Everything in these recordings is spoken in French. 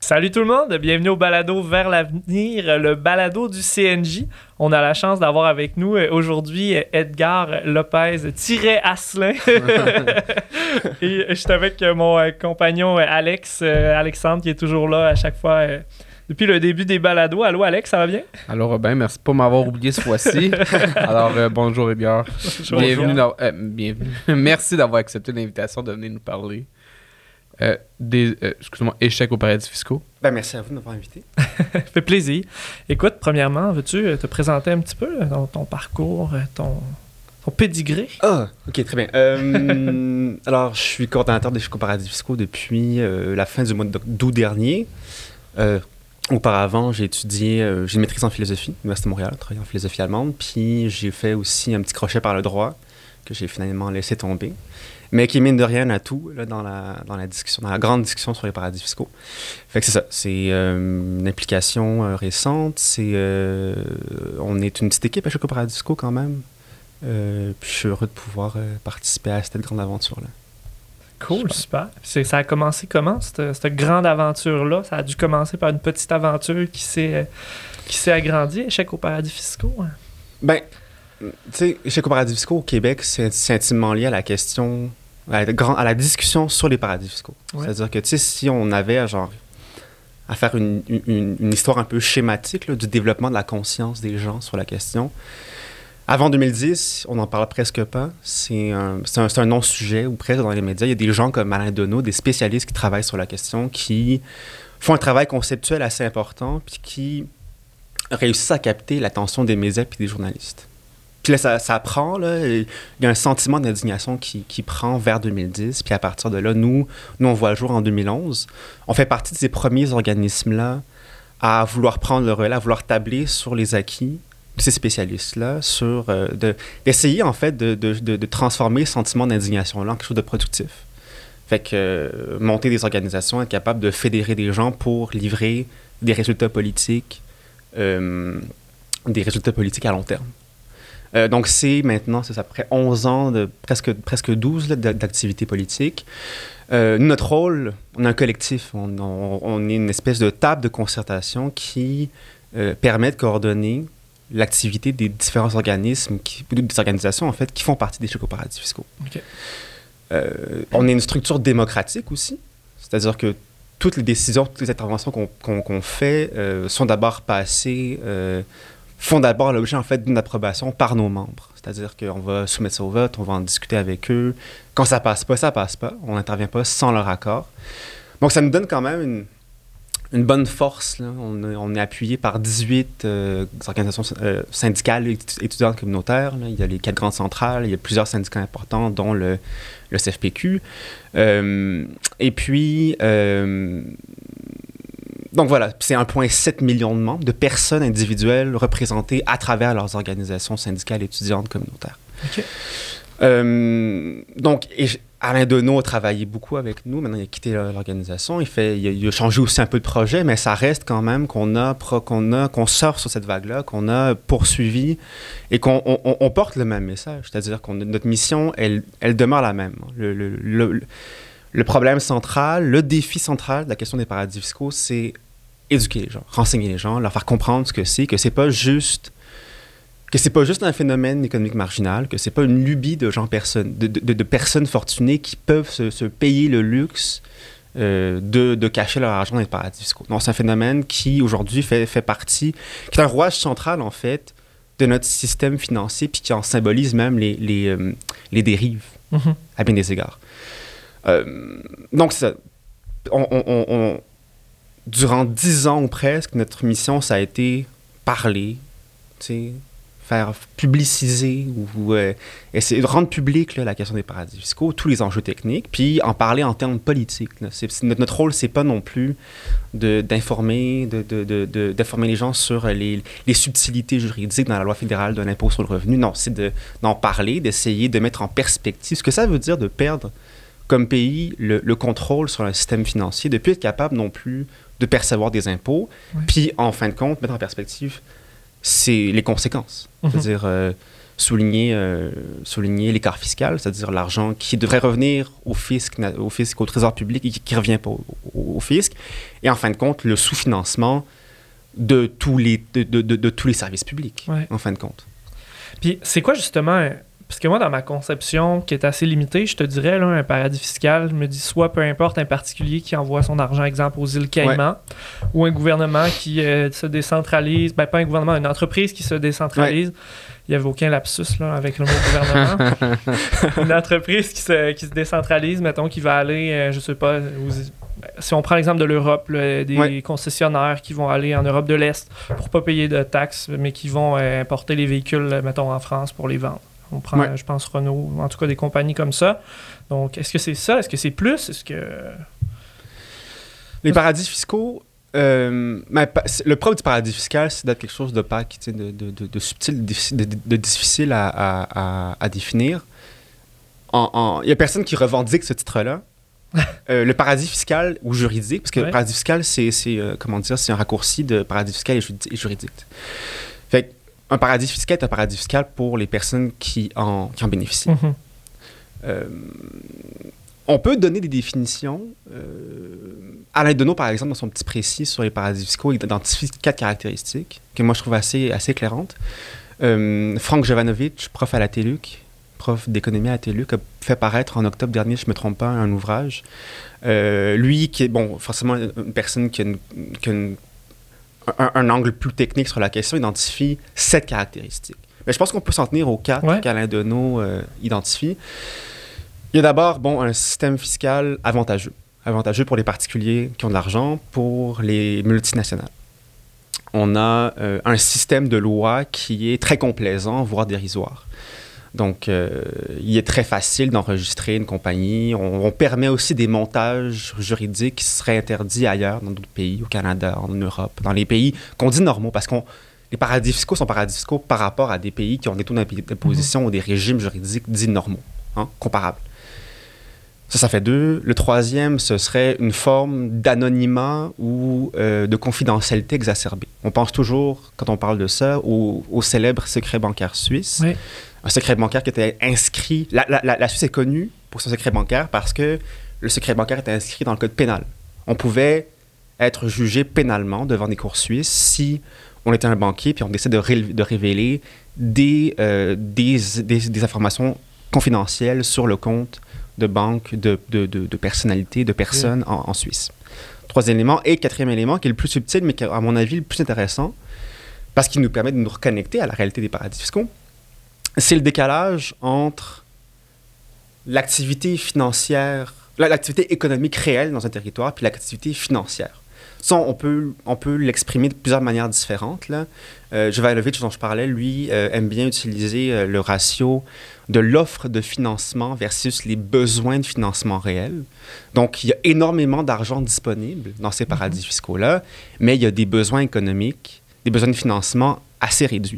Salut tout le monde, bienvenue au balado Vers l'avenir, le balado du CNJ. On a la chance d'avoir avec nous aujourd'hui Edgar Lopez-Asselin. Et je suis avec mon compagnon Alexandre qui est toujours là à chaque fois depuis le début des balados. Allô Alex, ça va bien? Allô Robin, merci de m'avoir oublié cette fois-ci. Alors bonjour Edgar. Bienvenue. Bienvenue. Merci d'avoir accepté l'invitation de venir nous parler. Échecs aux paradis fiscaux. Merci à vous de m'avoir invité. Ça fait plaisir. Écoute, premièrement, veux-tu te présenter un petit peu ton parcours, ton pédigré? Ah, ok, très bien. Alors, je suis coordonnateur des échecs aux paradis fiscaux depuis la fin du mois d'août dernier. Auparavant, j'ai étudié, j'ai une maîtrise en philosophie, à l'Université de Montréal, travaillé en philosophie allemande, puis j'ai fait aussi un petit crochet par le droit que j'ai finalement laissé tomber, mais qui mine de rien à tout là, dans la discussion, dans la grande discussion sur les paradis fiscaux. Fait que c'est ça, c'est une implication récente, on est une petite équipe à Échecs aux paradis fiscaux quand même, puis je suis heureux de pouvoir participer à cette grande aventure-là. Cool, super. Ça a commencé comment, cette grande aventure-là? Ça a dû commencer par une petite aventure qui s'est agrandie, Échecs aux paradis fiscaux? Hein? Ben, tu sais, Échecs aux paradis fiscaux au Québec, c'est intimement lié à la question, à la discussion sur les paradis fiscaux. Ouais. C'est-à-dire que, tu sais, si on avait, à faire une histoire un peu schématique là, du développement de la conscience des gens sur la question, avant 2010, on n'en parle presque pas. C'est un non-sujet, ou presque dans les médias. Il y a des gens comme Alain Deneau, des spécialistes qui travaillent sur la question, qui font un travail conceptuel assez important, puis qui réussissent à capter l'attention des médias et des journalistes. Puis là, ça prend, là, il y a un sentiment d'indignation qui prend vers 2010, puis à partir de là, nous on voit le jour en 2011. On fait partie de ces premiers organismes-là à vouloir prendre le relais, à vouloir tabler sur les acquis de ces spécialistes-là, d'essayer, en fait, de transformer ce sentiment d'indignation-là en quelque chose de productif. Fait que monter des organisations, être capable de fédérer des gens pour livrer des résultats politiques à long terme. Donc, c'est après 11 ans, presque 12 là, d'activité politique. Notre rôle, on est un collectif, on est une espèce de table de concertation qui permet de coordonner l'activité des différents organismes, des organisations, en fait, qui font partie des Échecs aux paradis fiscaux. Okay. On est une structure démocratique aussi, c'est-à-dire que toutes les décisions, toutes les interventions qu'on fait sont d'abord passées, font d'abord l'objet, en fait, d'une approbation par nos membres. C'est-à-dire qu'on va soumettre ça au vote, on va en discuter avec eux. Quand ça passe pas, ça passe pas. On n'intervient pas sans leur accord. Donc, ça nous donne quand même une bonne force. Là. On est appuyé par 18 organisations syndicales étudiantes communautaires. Là. Il y a les 4 grandes centrales, il y a plusieurs syndicats importants, dont le CFPQ. Et puis, donc voilà, c'est 1,7 million de membres, de personnes individuelles représentées à travers leurs organisations syndicales étudiantes communautaires. OK. Donc, Alain Deneau a travaillé beaucoup avec nous. Maintenant, il a quitté l'organisation. Il a changé aussi un peu de projet, mais ça reste quand même qu'on sort sur cette vague-là, qu'on a poursuivi et qu'on porte le même message. C'est-à-dire que notre mission, elle demeure la même. Le problème central, le défi central de la question des paradis fiscaux, c'est éduquer les gens, renseigner les gens, leur faire comprendre ce que c'est pas juste un phénomène économique marginal, que c'est pas une lubie de personnes fortunées qui peuvent se payer le luxe de cacher leur argent dans les paradis fiscaux. Non, c'est un phénomène qui, aujourd'hui, fait partie, qui est un rouage central, en fait, de notre système financier, puis qui en symbolise même les dérives, à bien des égards. Donc, c'est ça. Durant 10 ans ou presque, notre mission, ça a été parler, tu sais, faire publiciser ou essayer de rendre public là, la question des paradis fiscaux, tous les enjeux techniques, puis en parler en termes politiques. Là. Notre rôle, c'est pas non plus d'informer les gens sur les subtilités juridiques dans la loi fédérale de l'impôt sur le revenu. Non, c'est d'en parler, d'essayer de mettre en perspective ce que ça veut dire de perdre comme pays le contrôle sur un système financier, de ne plus être capable non plus de percevoir des impôts, puis en fin de compte, mettre en perspective c'est les conséquences. C'est-à-dire, souligner l'écart fiscal, c'est-à-dire l'argent qui devrait revenir au fisc, au trésor public et qui ne revient pas au fisc. Et en fin de compte, le sous-financement de tous les services publics, en fin de compte. Puis c'est quoi justement... Parce que moi, dans ma conception, qui est assez limitée, je te dirais, là, un paradis fiscal, je me dis soit peu importe un particulier qui envoie son argent, exemple, aux îles Caïmans, ou un gouvernement qui se décentralise, pas un gouvernement, une entreprise qui se décentralise. Il n'y avait aucun lapsus là, avec le mot gouvernement. Une entreprise qui se décentralise, mettons, qui va aller, je sais pas, si on prend l'exemple de l'Europe, des concessionnaires qui vont aller en Europe de l'Est pour pas payer de taxes, mais qui vont importer les véhicules, mettons, en France pour les vendre. On prend, je pense, Renault, en tout cas des compagnies comme ça. Donc, est-ce que c'est ça? Est-ce que c'est plus? Est-ce que... Les paradis fiscaux, le propre du paradis fiscal, c'est d'être quelque chose d'opaque, de subtil, de difficile à définir. Il n'y a personne qui revendique ce titre-là. Le paradis fiscal ou juridique, parce que le paradis fiscal, c'est un raccourci de paradis fiscal et juridique. Fait un paradis fiscal est un paradis fiscal pour les personnes qui en bénéficient. On peut donner des définitions. Alain Deneau, par exemple, dans son petit précis sur les paradis fiscaux, il identifie 4 caractéristiques que moi je trouve assez éclairantes. Frank Jovanovic, prof à la TELUC, prof d'économie à la TELUC, a fait paraître en octobre dernier, je ne me trompe pas, un ouvrage. Lui, qui est forcément une personne qui a un angle plus technique sur la question, identifie 7 caractéristiques. Mais je pense qu'on peut s'en tenir aux 4 qu'Alain Deneau identifie. Il y a d'abord un système fiscal avantageux. Avantageux pour les particuliers qui ont de l'argent, pour les multinationales. On a un système de loi qui est très complaisant, voire dérisoire. Donc, il est très facile d'enregistrer une compagnie. On permet aussi des montages juridiques qui seraient interdits ailleurs, dans d'autres pays, au Canada, en Europe, dans les pays qu'on dit normaux, parce que les paradis fiscaux sont paradis fiscaux par rapport à des pays qui ont des taux d'imposition ou des régimes juridiques dits normaux, comparables. Ça fait 2. Le 3e, ce serait une forme d'anonymat ou de confidentialité exacerbée. On pense toujours, quand on parle de ça, au célèbre secret bancaire suisse. Oui. Un secret bancaire qui était inscrit... La Suisse est connue pour son secret bancaire parce que le secret bancaire était inscrit dans le code pénal. On pouvait être jugé pénalement devant des cours suisses si on était un banquier puis on décide de révéler des informations confidentielles sur le compte de banque, de personnalités, de personnes en Suisse. 3e élément. Et 4e élément, qui est le plus subtil, mais qui est, à mon avis, le plus intéressant, parce qu'il nous permet de nous reconnecter à la réalité des paradis fiscaux, c'est le décalage entre l'activité financière, l'activité économique réelle dans un territoire, puis l'activité financière. Ça, on peut l'exprimer de plusieurs manières différentes. Jovanovic, dont je parlais, lui, aime bien utiliser le ratio de l'offre de financement versus les besoins de financement réels. Donc, il y a énormément d'argent disponible dans ces paradis fiscaux-là, mais il y a des besoins économiques, des besoins de financement assez réduits.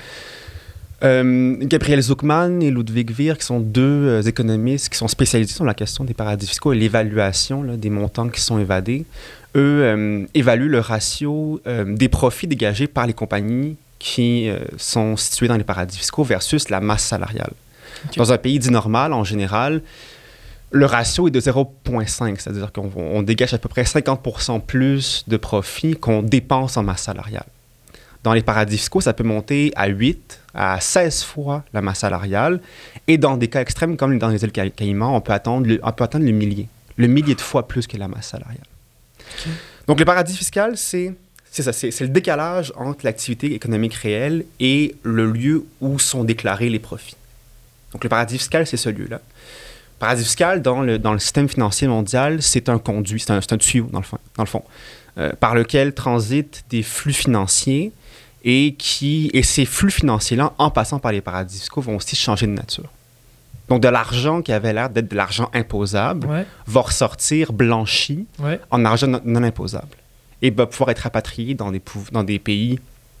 Gabriel Zuckman et Ludwig Wier, qui sont 2 économistes qui sont spécialisés sur la question des paradis fiscaux et l'évaluation des montants qui sont évadés, eux évaluent le ratio des profits dégagés par les compagnies qui sont situées dans les paradis fiscaux versus la masse salariale. Okay. Dans un pays dit normal, en général, le ratio est de 0,5, c'est-à-dire qu'on dégage à peu près 50% plus de profits qu'on dépense en masse salariale. Dans les paradis fiscaux, ça peut monter à 8 à 16 fois la masse salariale. Et dans des cas extrêmes, comme dans les îles Caïmans, on peut atteindre le millier de fois plus que la masse salariale. Okay. Donc, le paradis fiscal, c'est le décalage entre l'activité économique réelle et le lieu où sont déclarés les profits. Donc, le paradis fiscal, c'est ce lieu-là. Le paradis fiscal, dans le système financier mondial, c'est un conduit, c'est un tuyau, dans le fond, par lequel transitent des flux financiers et ces flux financiers-là, en passant par les paradis fiscaux, vont aussi changer de nature. Donc, de l'argent qui avait l'air d'être de l'argent imposable va ressortir blanchi en argent non imposable et va pouvoir être rapatrié dans les pays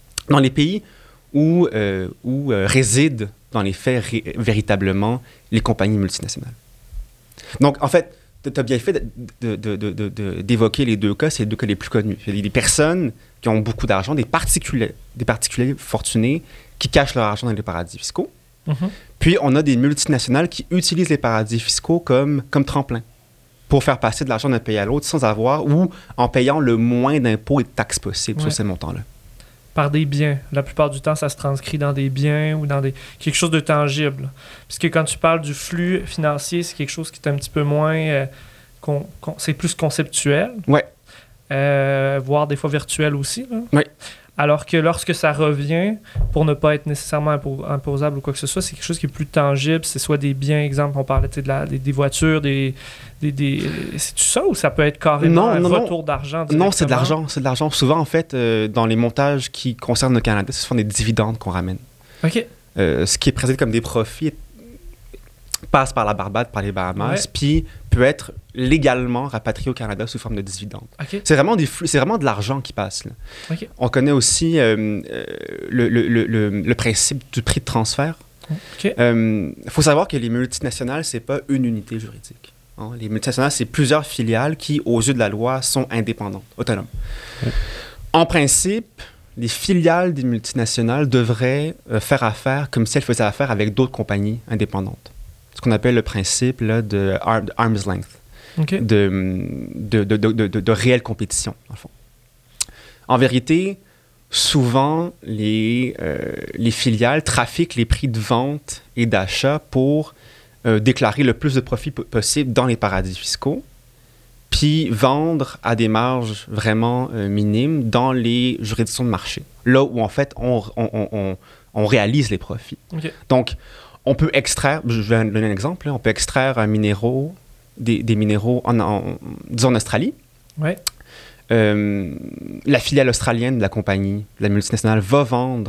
où résident, dans les faits, véritablement les compagnies multinationales. Donc, en fait, tu as bien fait d'évoquer les 2 cas, c'est les 2 cas les plus connus. Il y a des personnes qui ont beaucoup d'argent, des particuliers fortunés qui cachent leur argent dans les paradis fiscaux. Puis, on a des multinationales qui utilisent les paradis fiscaux comme tremplin pour faire passer de l'argent d'un pays à l'autre sans avoir ou en payant le moins d'impôts et de taxes possibles sur ces montants-là. Par des biens. La plupart du temps, ça se transcrit dans des biens ou dans quelque chose de tangible. Puisque quand tu parles du flux financier, c'est quelque chose qui est un petit peu moins... c'est plus conceptuel. Ouais. Voire des fois virtuel aussi. Là. Ouais. Alors que lorsque ça revient, pour ne pas être nécessairement imposable ou quoi que ce soit, c'est quelque chose qui est plus tangible. C'est soit des biens, exemple, on parlait des voitures, c'est-tu ça ou ça peut être carrément un retour d'argent? Non, c'est de l'argent. C'est de l'argent. Souvent, en fait, dans les montages qui concernent le Canada, ce sont des dividendes qu'on ramène. OK. Ce qui est présenté comme des profits passe par la Barbade, par les Bahamas, puis peut être légalement rapatrié au Canada sous forme de dividendes. Okay. C'est vraiment c'est vraiment de l'argent qui passe. Là. Okay. On connaît aussi le principe du prix de transfert. Il faut savoir que les multinationales, c'est pas une unité juridique. Hein? Les multinationales, c'est plusieurs filiales qui, aux yeux de la loi, sont indépendantes, autonomes. En principe, les filiales des multinationales devraient faire affaire comme si elles faisaient affaire avec d'autres compagnies indépendantes. Ce qu'on appelle le principe là, de arm's length, de réelle compétition, dans le fond. En vérité, souvent, les filiales trafiquent les prix de vente et d'achat pour déclarer le plus de profit possible dans les paradis fiscaux, puis vendre à des marges vraiment minimes dans les juridictions de marché, là où, en fait, on réalise les profits. Donc, on peut extraire, je vais donner un exemple, là, on peut extraire des minéraux disons en Australie. Ouais. La filiale australienne de la compagnie, la multinationale, va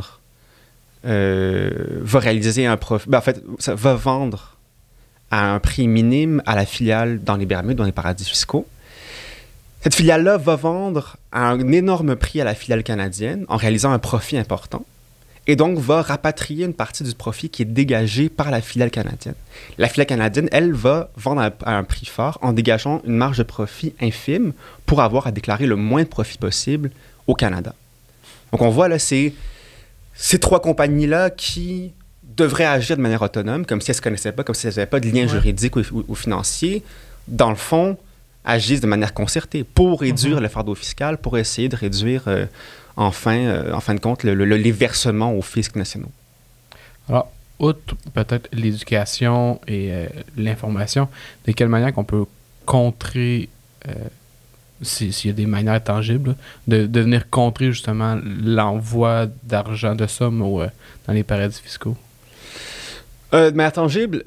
réaliser un profit. En fait, ça va vendre à un prix minime à la filiale dans les Bermudes, dans les paradis fiscaux. Cette filiale-là va vendre à un énorme prix à la filiale canadienne en réalisant un profit important. Et donc, va rapatrier une partie du profit qui est dégagé par la filiale canadienne. La filiale canadienne, elle, va vendre à un prix fort en dégageant une marge de profit infime pour avoir à déclarer le moins de profit possible au Canada. Donc, on voit là, c'est ces trois compagnies-là qui devraient agir de manière autonome, comme si elles ne se connaissaient pas, comme si elles n'avaient pas de lien juridique ou financier. Dans le fond, agissent de manière concertée pour réduire le fardeau fiscal, pour essayer de réduire... en fin de compte, les versements aux fiscs nationaux. Alors, outre peut-être l'éducation et l'information, de quelle manière qu'on peut contrer, s'il y a des manières tangibles, de venir contrer justement l'envoi d'argent, de sommes dans les paradis fiscaux? De manière tangible,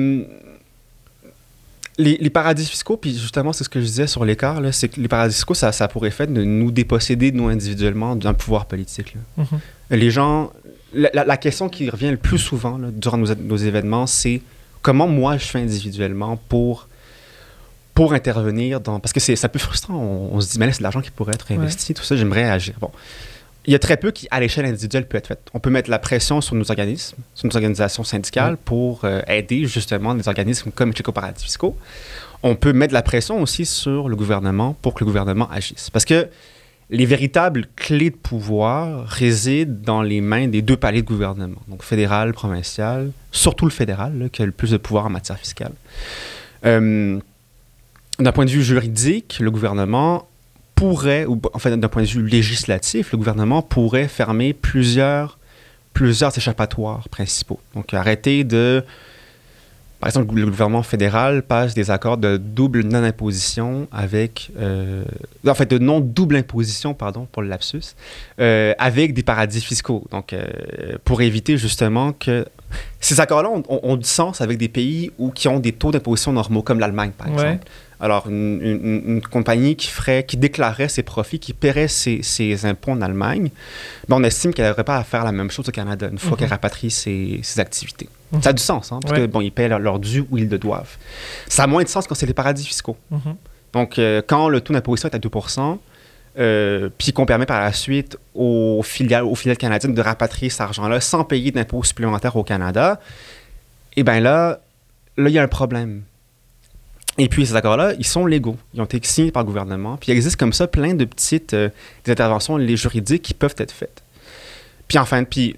les paradis fiscaux, puis justement, c'est ce que je disais sur l'écart, là, c'est que les paradis fiscaux, ça a pour effet de nous déposséder, nous, individuellement, d'un pouvoir politique. Là. Les gens... La question qui revient le plus souvent là, durant nos événements, c'est comment moi, je fais individuellement pour intervenir dans... Parce que c'est un peu frustrant. On se dit, mais là, c'est de l'argent qui pourrait être investi, tout ça, j'aimerais agir. Bon. Il y a très peu qui, à l'échelle individuelle, peut être fait. On peut mettre la pression sur nos organismes, sur nos organisations syndicales pour aider justement des organismes comme les paradis fiscaux. On peut mettre la pression aussi sur le gouvernement pour que le gouvernement agisse. Parce que les véritables clés de pouvoir résident dans les mains des deux paliers de gouvernement, donc fédéral, provincial, surtout le fédéral, là, qui a le plus de pouvoir en matière fiscale. D'un point de vue juridique, le gouvernement pourrait, ou en fait d'un point de vue législatif, le gouvernement pourrait fermer plusieurs échappatoires principaux. Donc arrêter de... Par exemple, le gouvernement fédéral passe des accords de double non-imposition avec... de non-double imposition, pardon, pour le lapsus, avec des paradis fiscaux. Donc, pour éviter justement que... Ces accords-là ont du sens avec des pays qui ont des taux d'imposition normaux, comme l'Allemagne, par exemple. Alors, une compagnie qui déclarait ses profits, qui paierait ses impôts en Allemagne, on estime qu'elle n'aurait pas à faire la même chose au Canada une fois qu'elle rapatrie ses activités. Ça a du sens, hein, parce qu'ils paient leur dû où ils le doivent. Ça a moins de sens quand c'est les paradis fiscaux. Donc, quand le taux d'imposition est à 2%, puis qu'on permet par la suite aux filiales canadiennes de rapatrier cet argent-là sans payer d'impôts supplémentaires au Canada, eh bien là, il y a un problème. Et puis, ces accords-là, ils sont légaux. Ils ont été signés par le gouvernement. Puis, il existe comme ça plein de petites des interventions juridiques qui peuvent être faites. Puis,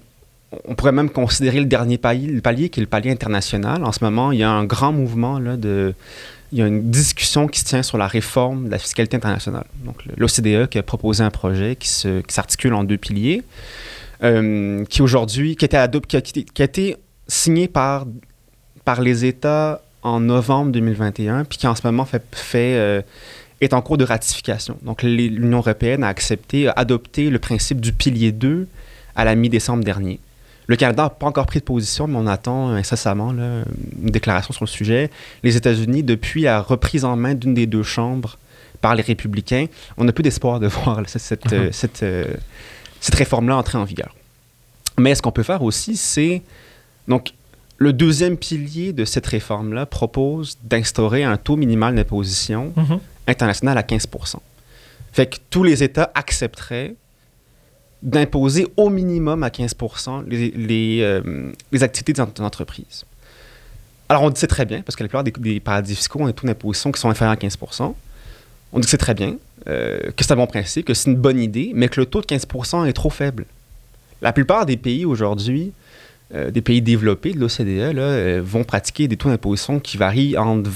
on pourrait même considérer le dernier palier, qui est le palier international. En ce moment, il y a un grand mouvement il y a une discussion qui se tient sur la réforme de la fiscalité internationale. Donc, l'OCDE qui a proposé un projet qui s'articule en 2 piliers, qui aujourd'hui, qui a été signé par les États en novembre 2021, puis qui en ce moment est en cours de ratification. Donc, l'Union européenne a adopté le principe du pilier 2 à la mi-décembre dernier. Le Canada n'a pas encore pris de position, mais on attend incessamment une déclaration sur le sujet. Les États-Unis, depuis la reprise en main d'une des 2 chambres par les républicains, on n'a plus d'espoir de voir cette réforme-là entrer en vigueur. Mais ce qu'on peut faire aussi, c'est... Donc, le 2e pilier de cette réforme-là propose d'instaurer un taux minimal d'imposition international à 15%. Fait que tous les États accepteraient d'imposer au minimum à 15% les activités des entreprises. Alors, on dit c'est très bien, parce que la plupart des paradis fiscaux ont un taux d'imposition qui sont inférieurs à 15%. On dit que c'est très bien, que c'est un bon principe, que c'est une bonne idée, mais que le taux de 15% est trop faible. La plupart des pays aujourd'hui, des pays développés de l'OCDE, vont pratiquer des taux d'imposition qui varient entre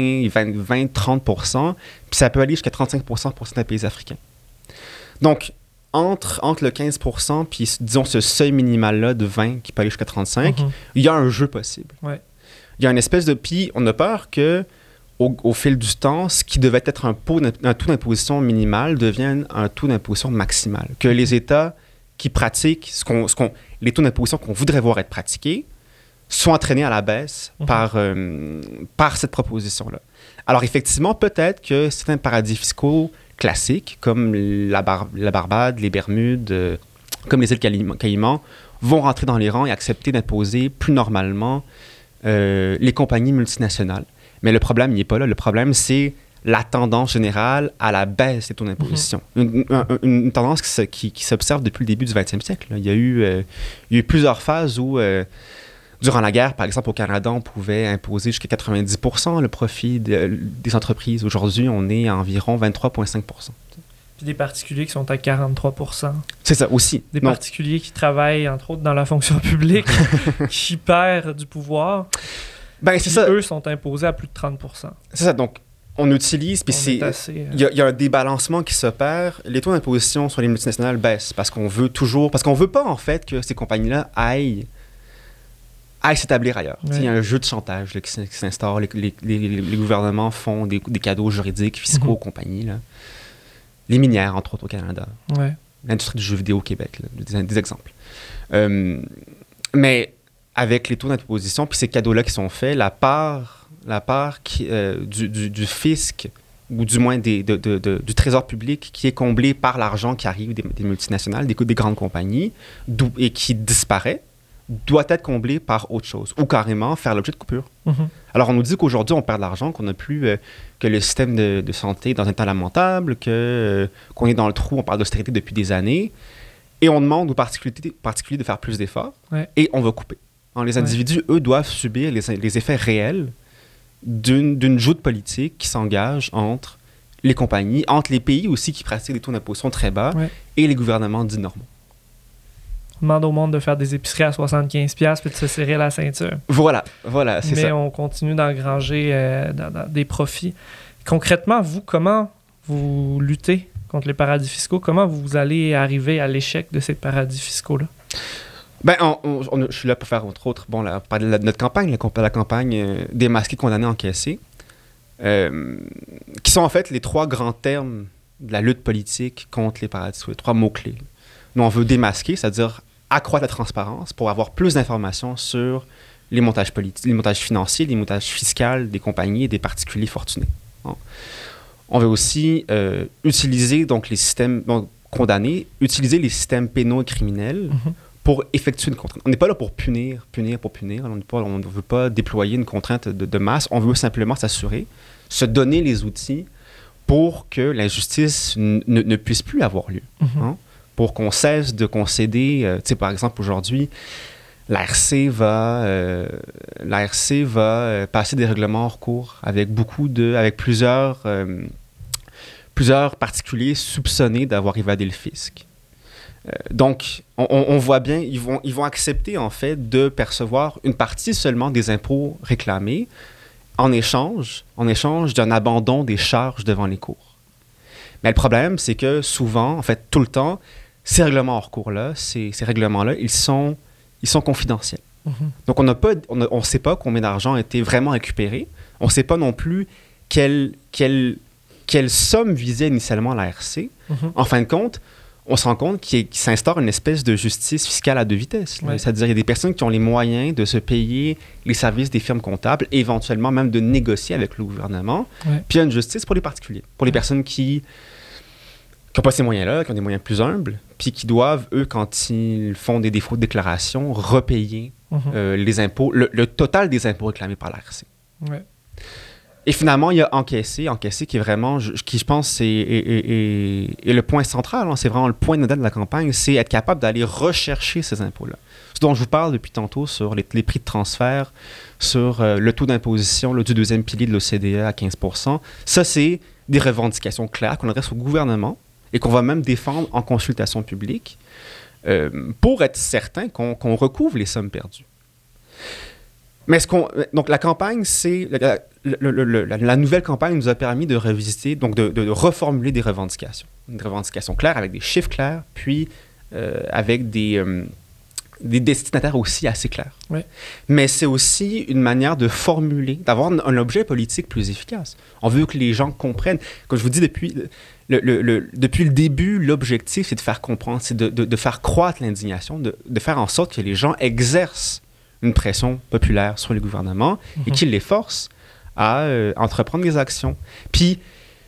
20-30%, puis ça peut aller jusqu'à 35% pour certains pays africains. Donc, entre le 15% puis, disons, ce seuil minimal-là de 20 qui peut aller jusqu'à 35, il y a un jeu possible. Ouais. Il y a une espèce de... Puis, on a peur que, au fil du temps, ce qui devait être un taux d'imposition minimal devienne un taux d'imposition maximal. Que les États qui pratiquent les taux d'imposition qu'on voudrait voir être pratiqués soient entraînés à la baisse par cette proposition-là. Alors, effectivement, peut-être que certains paradis fiscaux classiques, comme la Barbade, les Bermudes, comme les îles Caïmans, vont rentrer dans les rangs et accepter d'imposer plus normalement les compagnies multinationales. Mais le problème, il n'est pas là. Le problème, c'est la tendance générale à la baisse des taux d'imposition. Une tendance qui s'observe depuis le début du 20e siècle. Il y a eu plusieurs phases où, durant la guerre, par exemple, au Canada, on pouvait imposer jusqu'à 90% le profit des entreprises. Aujourd'hui, on est à environ 23,5%. Puis des particuliers qui sont à 43%. C'est ça aussi. Des particuliers qui travaillent, entre autres, dans la fonction publique, qui perdent du pouvoir. Ben, c'est ça. Eux sont imposés à plus de 30%. C'est ça. Donc, on utilise, puis il y a un débalancement qui s'opère. Les taux d'imposition sur les multinationales baissent parce qu'on veut pas, en fait, que ces compagnies-là aillent s'établir ailleurs. Ouais. Il y a un jeu de chantage là, qui s'instaure. Les gouvernements font des cadeaux juridiques, fiscaux aux compagnies. Là. Les minières, entre autres, au Canada. Ouais. L'industrie du jeu vidéo au Québec, là, des exemples. Mais avec les taux d'imposition, puis ces cadeaux-là qui sont faits, la part du fisc, ou du moins du trésor public qui est comblé par l'argent qui arrive des multinationales, des grandes compagnies, et qui disparaît, doit être comblé par autre chose, ou carrément faire l'objet de coupures. Alors, on nous dit qu'aujourd'hui, on perd de l'argent, qu'on n'a plus... que le système de santé est dans un état lamentable, qu'on est dans le trou, on parle d'austérité depuis des années, et on demande aux particuliers de faire plus d'efforts, et on va couper. Alors, les individus, eux, doivent subir les effets réels d'une joute politique qui s'engage entre les compagnies, entre les pays aussi qui pratiquent des taux d'imposition très bas, et les gouvernements dits normaux. On demande au monde de faire des épiceries à 75$ puis de se serrer la ceinture. Voilà, c'est ça. Mais on continue d'engranger des profits. Concrètement, vous, comment vous luttez contre les paradis fiscaux? Comment vous allez arriver à l'échec de ces paradis fiscaux-là? Ben, je suis là pour faire, entre autres, parler de notre campagne, la campagne Démasquer, condamner, encaisser, qui sont en fait les 3 grands termes de la lutte politique contre les paradis fiscaux, les 3 mots-clés. Nous, on veut démasquer, c'est-à-dire accroître la transparence pour avoir plus d'informations sur les montages politiques, les montages financiers, les montages fiscaux des compagnies et des particuliers fortunés. Bon. On veut aussi utiliser donc les systèmes, condamner, utiliser les systèmes pénaux et criminels pour effectuer une contrainte. On n'est pas là pour punir pour punir. On ne veut pas déployer une contrainte de masse. On veut simplement s'assurer, se donner les outils pour que l'injustice ne puisse plus avoir lieu. Pour qu'on cesse de concéder. Par exemple, aujourd'hui, l'ARC va passer des règlements hors cours avec plusieurs particuliers soupçonnés d'avoir évadé le fisc. Donc, on voit bien, ils vont accepter, en fait, de percevoir une partie seulement des impôts réclamés en échange d'un abandon des charges devant les cours. Mais le problème, c'est que souvent, en fait, tout le temps, ces règlements hors cours-là, ces règlements-là, ils sont confidentiels. Donc, on ne sait pas combien d'argent a été vraiment récupéré. On ne sait pas non plus quelle somme visait initialement la RC. En fin de compte, on se rend compte qu'il s'instaure une espèce de justice fiscale à deux vitesses. Ouais. C'est-à-dire qu'il y a des personnes qui ont les moyens de se payer les services des firmes comptables, et éventuellement même de négocier avec le gouvernement. Ouais. Puis il y a une justice pour les particuliers, pour les personnes qui n'ont pas ces moyens-là, qui ont des moyens plus humbles, puis qui doivent, eux, quand ils font des défauts de déclaration, repayer les impôts, le total des impôts réclamés par la RC. Ouais. Et finalement, il y a encaissé qui est vraiment, qui je pense, est le point central, hein, c'est vraiment le point nodal de la campagne, c'est être capable d'aller rechercher ces impôts-là. Ce dont je vous parle depuis tantôt sur les prix de transfert, sur le taux d'imposition du deuxième pilier de l'OCDE à 15%, ça, c'est des revendications claires qu'on adresse au gouvernement et qu'on va même défendre en consultation publique pour être certain qu'on recouvre les sommes perdues. Mais donc la campagne, c'est la nouvelle campagne nous a permis de revisiter, donc de reformuler des revendications claires avec des chiffres clairs, puis avec des destinataires aussi assez clairs. Oui. Mais c'est aussi une manière de formuler, d'avoir un objet politique plus efficace. On veut que les gens comprennent. Comme je vous dis depuis le début, l'objectif c'est de faire comprendre, c'est de faire croître l'indignation, de faire en sorte que les gens exercent une pression populaire sur le gouvernement et qu'il les force à entreprendre des actions. Puis,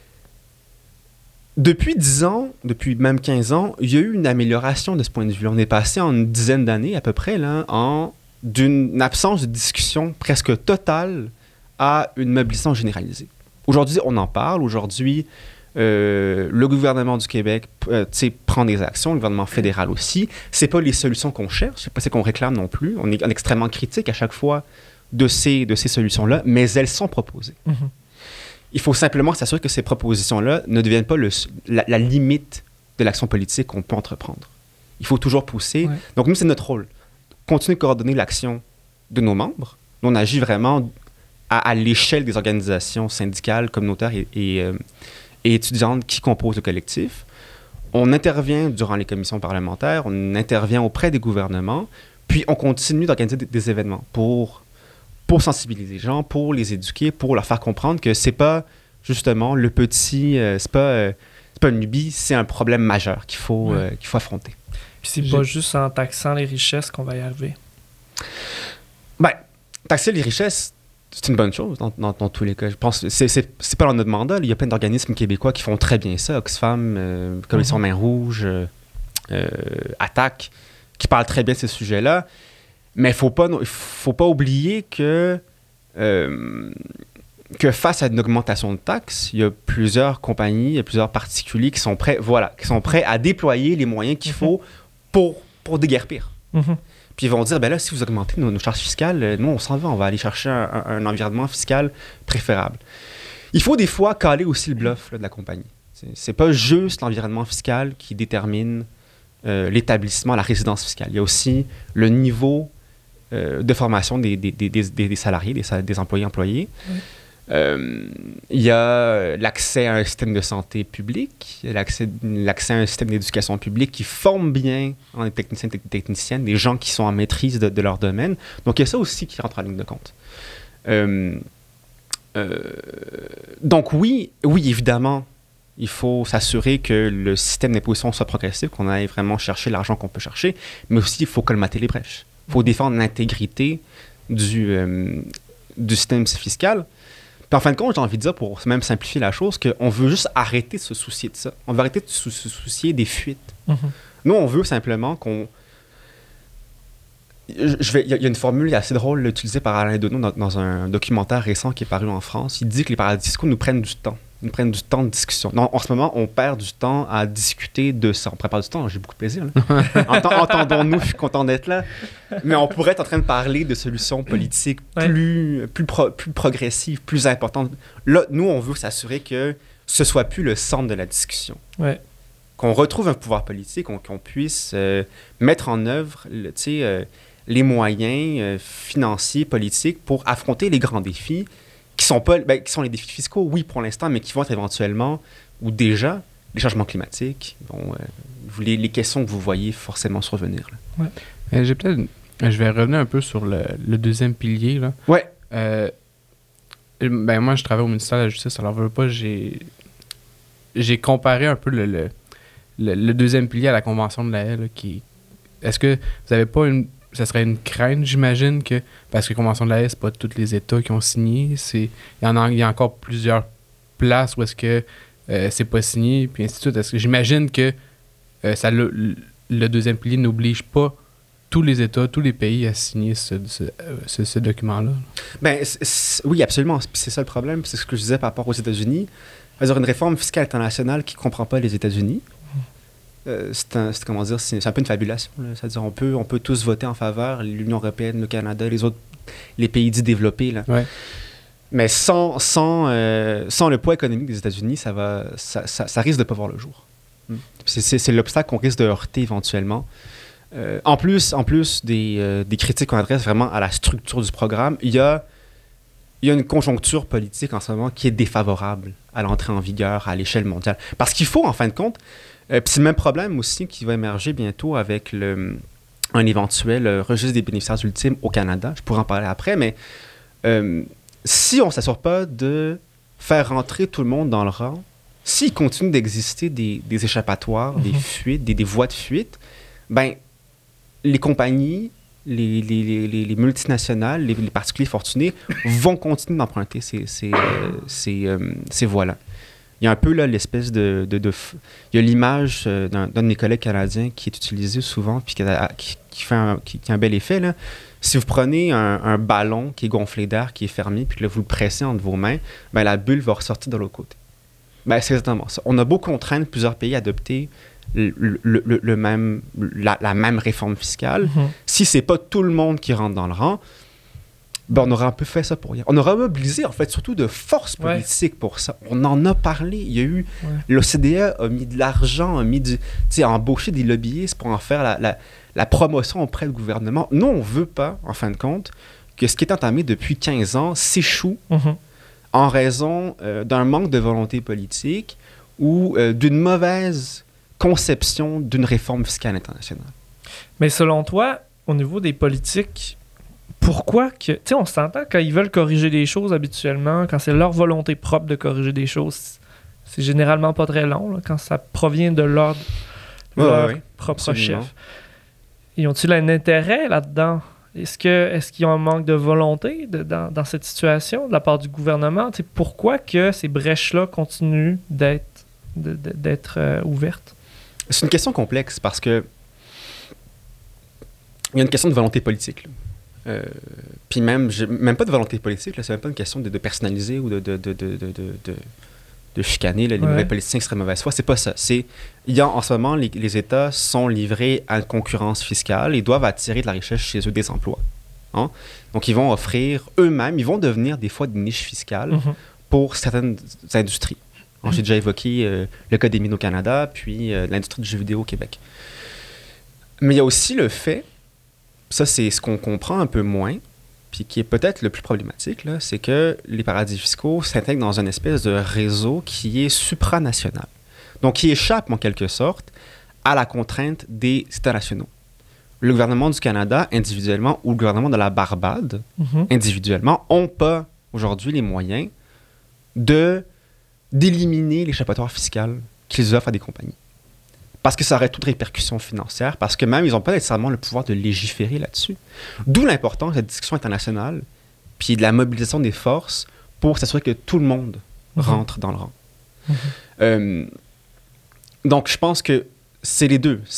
depuis 10 ans, depuis même 15 ans, il y a eu une amélioration de ce point de vue. On est passé en une dizaine d'années à peu près là, d'une absence de discussion presque totale à une mobilisation généralisée. Aujourd'hui, on en parle. Aujourd'hui, le gouvernement du Québec prend des actions, le gouvernement fédéral aussi. C'est pas les solutions qu'on cherche, c'est pas ce qu'on réclame non plus. On est extrêmement critique à chaque fois de ces solutions-là, mais elles sont proposées. Il faut simplement s'assurer que ces propositions-là ne deviennent pas la limite de l'action politique qu'on peut entreprendre. Il faut toujours pousser. Ouais. Donc nous, c'est notre rôle. Continuer de coordonner l'action de nos membres. Nous, on agit vraiment à l'échelle des organisations syndicales, communautaires et étudiantes qui composent le collectif. On intervient durant les commissions parlementaires, on intervient auprès des gouvernements, puis on continue d'organiser des événements pour sensibiliser les gens, pour les éduquer, pour leur faire comprendre que c'est pas justement le petit... c'est pas une lubie, c'est un problème majeur qu'il faut affronter. Puis c'est pas juste en taxant les richesses qu'on va y arriver. Ben, taxer les richesses, c'est une bonne chose dans tous les cas. Je pense que c'est pas dans notre mandat. Il y a plein d'organismes québécois qui font très bien ça. Oxfam, Commission Main Rouge, Attaque, qui parlent très bien de ces sujets-là. Mais il ne faut pas oublier que face à une augmentation de taxes, il y a plusieurs compagnies, il y a plusieurs particuliers qui sont prêts à déployer les moyens qu'il faut pour déguerpir. Puis ils vont dire, ben là, si vous augmentez nos charges fiscales, nous, on s'en va, on va aller chercher un environnement fiscal préférable. Il faut des fois caler aussi le bluff là, de la compagnie. C'est pas juste l'environnement fiscal qui détermine l'établissement, la résidence fiscale. Il y a aussi le niveau de formation des salariés, des employés. Il y a l'accès à un système de santé public, l'accès à un système d'éducation publique qui forme bien les techniciens et techniciennes, des gens qui sont en maîtrise de leur domaine. Donc, il y a ça aussi qui rentre en ligne de compte. Donc, oui, évidemment, il faut s'assurer que le système d'imposition soit progressif, qu'on aille vraiment chercher l'argent qu'on peut chercher, mais aussi, il faut colmater les brèches. Il faut défendre l'intégrité du système fiscal. Puis en fin de compte, j'ai envie de dire, pour même simplifier la chose, qu'on veut juste arrêter de se soucier de ça. On veut arrêter de se soucier des fuites. Nous, on veut simplement qu'on... Il y a une formule assez drôle utilisée par Alain Deneau dans un documentaire récent qui est paru en France. Il dit que les paradis fiscaux nous prennent du temps. Ils nous prennent du temps de discussion. Non, en ce moment, on perd du temps à discuter de ça. On prépare du temps, j'ai beaucoup de plaisir. Entendons-nous, je suis content d'être là. Mais on pourrait être en train de parler de solutions politiques plus progressives, plus importantes. Là, nous, on veut s'assurer que ce soit plus le centre de la discussion. Ouais. qu'on retrouve un pouvoir politique, qu'on puisse mettre en œuvre les moyens financiers, politiques pour affronter les grands défis qui sont les défis fiscaux, oui, pour l'instant, mais qui vont être éventuellement, ou déjà, les changements climatiques, les questions que vous voyez forcément survenir. Là. Ouais. Je vais revenir un peu sur le deuxième pilier. Là. Ouais. Moi, je travaille au ministère de la Justice, alors j'ai comparé un peu le deuxième pilier à la Convention de la Haye. Est-ce que vous n'avez pas ça serait une crainte, j'imagine, parce que la Convention de la Haye, c'est pas tous les États qui ont signé. Il y a encore plusieurs places où est-ce que c'est pas signé, puis ainsi de suite. Est-ce que j'imagine que le deuxième pilier n'oblige pas tous les États, tous les pays à signer ce document-là? Oui, absolument. C'est ça le problème. C'est ce que je disais par rapport aux États-Unis. Une réforme fiscale internationale qui ne comprend pas les États-Unis, c'est un peu une fabulation. Là. C'est-à-dire on peut tous voter en faveur, l'Union européenne, le Canada, les pays dits développés. Là. Ouais. Mais sans le poids économique des États-Unis, ça risque de ne pas voir le jour. C'est l'obstacle qu'on risque de heurter éventuellement. En plus des critiques qu'on adresse vraiment à la structure du programme, il y a une conjoncture politique en ce moment qui est défavorable à l'entrée en vigueur à l'échelle mondiale. Parce qu'il faut, en fin de compte, puis c'est le même problème aussi qui va émerger bientôt avec un éventuel registre des bénéficiaires ultimes au Canada. Je pourrais en parler après, mais si on ne s'assure pas de faire rentrer tout le monde dans le rang, s'il continue d'exister des échappatoires, des fuites, des voies de fuite, les compagnies, les multinationales, les particuliers fortunés vont continuer d'emprunter ces voies-là. Il y a un peu là, l'espèce il y a l'image d'un de mes collègues canadiens qui est utilisé souvent puis qui a un bel effet. Là. Si vous prenez un ballon qui est gonflé d'air, qui est fermé, puis que là, vous le pressez entre vos mains, la bulle va ressortir de l'autre côté. C'est exactement ça. On a beau contraindre plusieurs pays à adopter la même réforme fiscale. Mm-hmm. Si c'est pas tout le monde qui rentre dans le rang, on aurait un peu fait ça pour rien. On aurait mobilisé, en fait, surtout de forces politiques pour ça. On en a parlé. Il y a eu... L'OCDE a mis de l'argent, a embauché des lobbyistes pour en faire la promotion auprès du gouvernement. Nous, on veut pas, en fin de compte, que ce qui est entamé depuis 15 ans s'échoue en raison d'un manque de volonté politique ou d'une mauvaise conception d'une réforme fiscale internationale. Mais selon toi, au niveau des politiques, pourquoi que... Tu sais, on s'entend quand ils veulent corriger des choses habituellement, quand c'est leur volonté propre de corriger des choses, c'est généralement pas très long, là, quand ça provient de leur propre absolument. Chef. Ils ont-ils un intérêt là-dedans? Est-ce qu'il y a un manque de volonté dans cette situation de la part du gouvernement? Tu sais, pourquoi que ces brèches-là continuent d'être ouvertes? C'est une question complexe parce que il y a une question de volonté politique. Puis même pas de volonté politique, là, c'est même pas une question de personnaliser ou de chicaner les mauvais politiciens qui seraient de mauvaise foi. C'est pas ça. En ce moment, les États sont livrés à une concurrence fiscale et doivent attirer de la richesse chez eux des emplois. Hein? Donc, ils vont offrir eux-mêmes, ils vont devenir des fois des niches fiscales pour certaines industries. J'ai déjà évoqué le cas des mines au Canada, puis l'industrie du jeu vidéo au Québec. Mais il y a aussi le fait, ça c'est ce qu'on comprend un peu moins, puis qui est peut-être le plus problématique, là, c'est que les paradis fiscaux s'intègrent dans une espèce de réseau qui est supranational. Donc qui échappe en quelque sorte à la contrainte des États nationaux. Le gouvernement du Canada, individuellement, ou le gouvernement de la Barbade, individuellement, n'ont pas aujourd'hui les moyens d'éliminer l'échappatoire fiscal qu'ils offrent à des compagnies. Parce que ça aurait toute répercussion financière, parce que même, ils n'ont pas nécessairement le pouvoir de légiférer là-dessus. D'où l'importance de la discussion internationale, puis de la mobilisation des forces pour s'assurer que tout le monde rentre dans le rang. Donc, je pense que c'est les deux.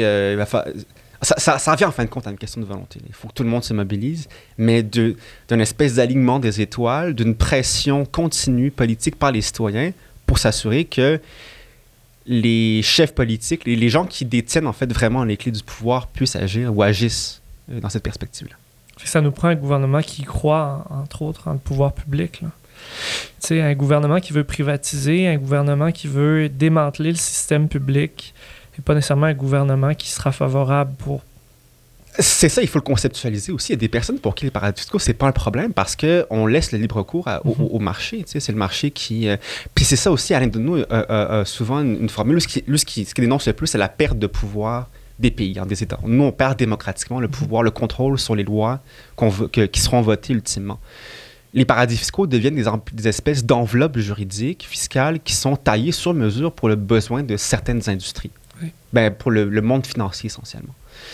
Ça revient en fin de compte à une question de volonté. Il faut que tout le monde se mobilise, mais d'un espèce d'alignement des étoiles, d'une pression continue politique par les citoyens pour s'assurer que les chefs politiques, les gens qui détiennent en fait vraiment les clés du pouvoir puissent agir ou agissent dans cette perspective-là. Ça nous prend un gouvernement qui croit, entre autres, en le pouvoir public. Là. Tu sais, un gouvernement qui veut privatiser, un gouvernement qui veut démanteler le système public, et pas nécessairement un gouvernement qui sera favorable pour... C'est ça, il faut le conceptualiser aussi. Il y a des personnes pour qui les paradis fiscaux, c'est pas un problème parce qu'on laisse le libre cours au marché. Tu sais, c'est le marché qui... Puis c'est ça aussi, Alain Deneau a souvent une formule. Ce qui dénonce le plus, c'est la perte de pouvoir des pays, des États. Nous, on perd démocratiquement le pouvoir, le contrôle sur les lois qui seront votées ultimement. Les paradis fiscaux deviennent des espèces d'enveloppes juridiques, fiscales, qui sont taillées sur mesure pour le besoin de certaines industries. Oui. Ben, pour le monde financier, essentiellement.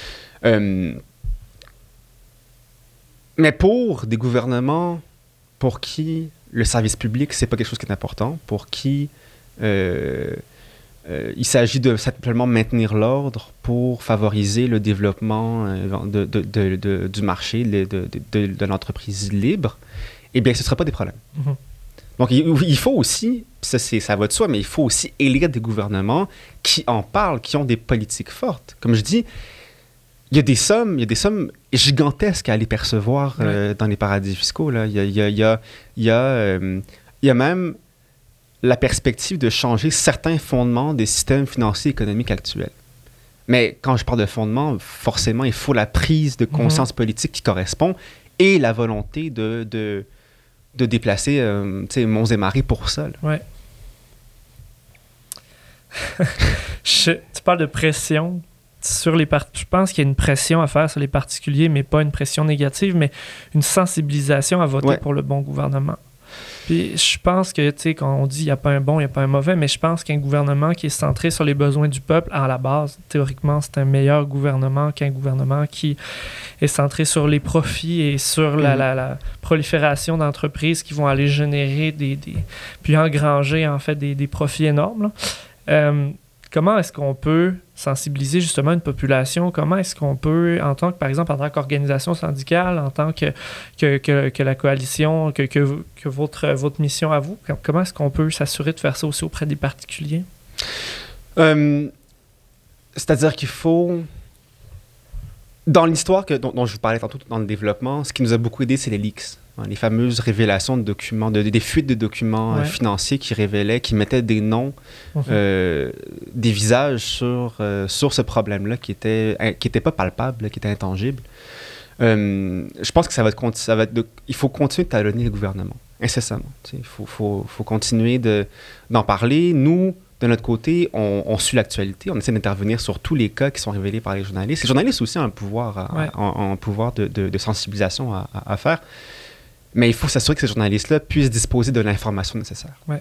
Mais pour des gouvernements pour qui le service public, c'est pas quelque chose qui est important, pour qui il s'agit de simplement maintenir l'ordre pour favoriser le développement du marché, de l'entreprise libre, eh bien, ce ne sera pas des problèmes. Mm-hmm. Donc, il faut aussi, ça va de soi, mais il faut aussi élire des gouvernements qui en parlent, qui ont des politiques fortes. Comme je dis, il y a des sommes gigantesques à aller percevoir dans les paradis fiscaux. Là. Il y a même la perspective de changer certains fondements des systèmes financiers et économiques actuels. Mais quand je parle de fondements, forcément, il faut la prise de conscience politique qui correspond et la volonté de déplacer monts et marées pour ça. Oui. Tu parles de pression sur les je pense qu'il y a une pression à faire sur les particuliers, mais pas une pression négative, mais une sensibilisation à voter pour le bon gouvernement. Puis je pense que, tu sais, quand on dit il n'y a pas un bon, il n'y a pas un mauvais, mais je pense qu'un gouvernement qui est centré sur les besoins du peuple, à la base, théoriquement, c'est un meilleur gouvernement qu'un gouvernement qui est centré sur les profits et sur la prolifération d'entreprises qui vont aller générer puis engranger, en fait, des profits énormes. Comment est-ce qu'on peut sensibiliser justement une population? Comment est-ce qu'on peut, par exemple, en tant qu'organisation syndicale, en tant que la coalition, que votre mission à vous, comment est-ce qu'on peut s'assurer de faire ça aussi auprès des particuliers? C'est-à-dire qu'il faut... Dans l'histoire dont je vous parlais tantôt dans le développement, ce qui nous a beaucoup aidé, c'est les leaks. Les fameuses révélations de documents, des fuites de documents financiers qui mettaient des noms, des visages sur ce problème-là qui était pas palpable, qui était intangible. Je pense que il faut continuer de talonner le gouvernement, incessamment. Il faut continuer d'en parler. Nous, de notre côté, on suit l'actualité, on essaie d'intervenir sur tous les cas qui sont révélés par les journalistes. Les journalistes aussi ont un pouvoir, de sensibilisation à faire. Mais il faut s'assurer que ces journalistes-là puissent disposer de l'information nécessaire. Ouais.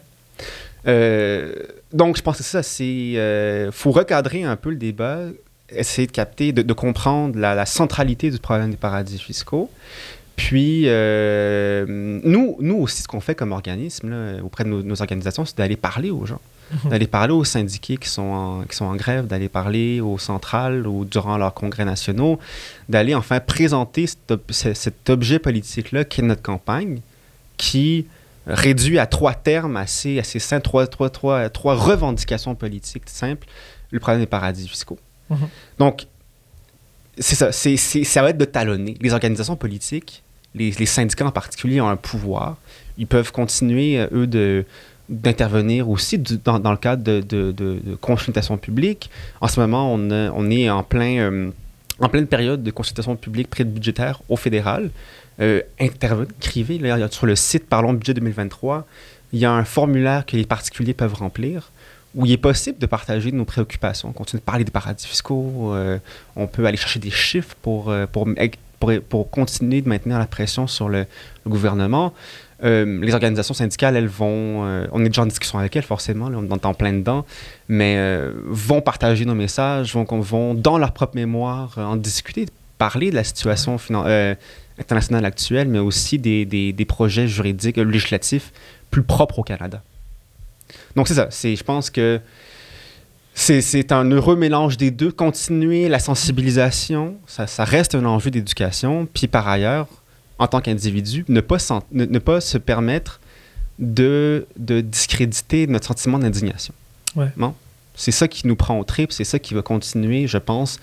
Donc, je pense que ça, faut recadrer un peu le débat, essayer de capter, de comprendre la centralité du problème des paradis fiscaux. Puis, nous aussi, ce qu'on fait comme organisme, là, auprès de nos organisations, c'est d'aller parler aux gens, d'aller parler aux syndiqués qui sont en grève, d'aller parler aux centrales ou durant leurs congrès nationaux, d'aller enfin présenter cet objet politique-là qui est notre campagne, qui réduit à 3 termes assez simples, 3 revendications politiques simples, le problème des paradis fiscaux. Donc, c'est ça, ça va être de talonner. Les organisations politiques, les syndicats en particulier ont un pouvoir. Ils peuvent continuer, eux, d'intervenir aussi dans le cadre de consultation publique. En ce moment, on est en pleine période de consultation publique pré-budgétaire au fédéral. Écrivez, là, sur le site Parlons Budget 2023, il y a un formulaire que les particuliers peuvent remplir où il est possible de partager nos préoccupations. On continue de parler des paradis fiscaux, on peut aller chercher des chiffres pour continuer de maintenir la pression sur le gouvernement. Les organisations syndicales, elles vont... on est déjà en discussion avec elles, forcément, là, on est en plein dedans, mais vont partager nos messages, vont dans leur propre mémoire, en discuter, parler de la situation internationale actuelle, mais aussi des projets juridiques, législatifs plus propres au Canada. Donc, c'est ça. Je pense que c'est un heureux mélange des deux. Continuer la sensibilisation, ça reste un enjeu d'éducation. Puis, par ailleurs, en tant qu'individu, ne pas se permettre de discréditer notre sentiment d'indignation. Ouais. Bon? C'est ça qui nous prend au trip, c'est ça qui va continuer, je pense,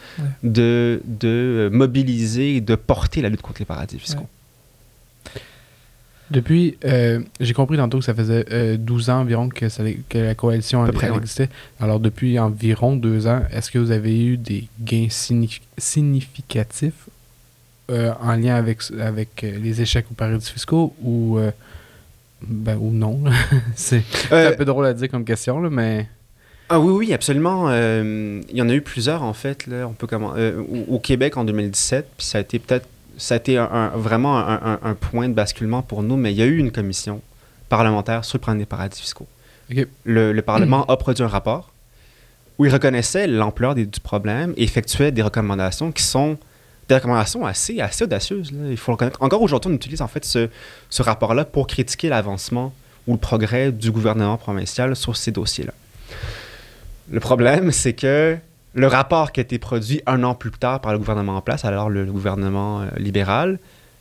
de mobiliser et de porter la lutte contre les paradis fiscaux. Depuis, j'ai compris tantôt que ça faisait 12 ans environ que la coalition existait. Alors, depuis environ 2 ans, est-ce que vous avez eu des gains significatifs en lien avec les échecs aux paradis fiscaux ou non? C'est un peu drôle à dire comme question, là, mais... Ah oui, absolument. Il y en a eu plusieurs, en fait. Là, on peut au Québec en 2017, puis ça a été vraiment un point de basculement pour nous, mais il y a eu une commission parlementaire sur le problème des paradis fiscaux. Okay. Le Parlement a produit un rapport où il reconnaissait l'ampleur du problème et effectuait des recommandations qui sont des recommandations assez audacieuses. Là. Il faut le reconnaître. Encore aujourd'hui, on utilise en fait ce rapport-là pour critiquer l'avancement ou le progrès du gouvernement provincial sur ces dossiers-là. Le problème, c'est que le rapport qui a été produit 1 an plus tard par le gouvernement en place, alors le gouvernement libéral,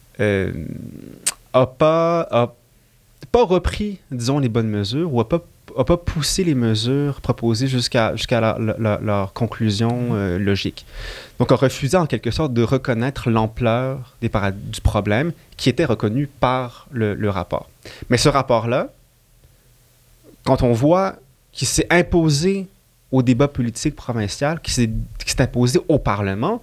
a pas repris, disons, les bonnes mesures ou a pas poussé les mesures proposées jusqu'à leur conclusion logique. Donc, a refusé en quelque sorte de reconnaître l'ampleur du problème qui était reconnu par le rapport. Mais ce rapport-là, quand on voit qu'il s'est imposé au débat politique provincial, qui s'est imposé au Parlement,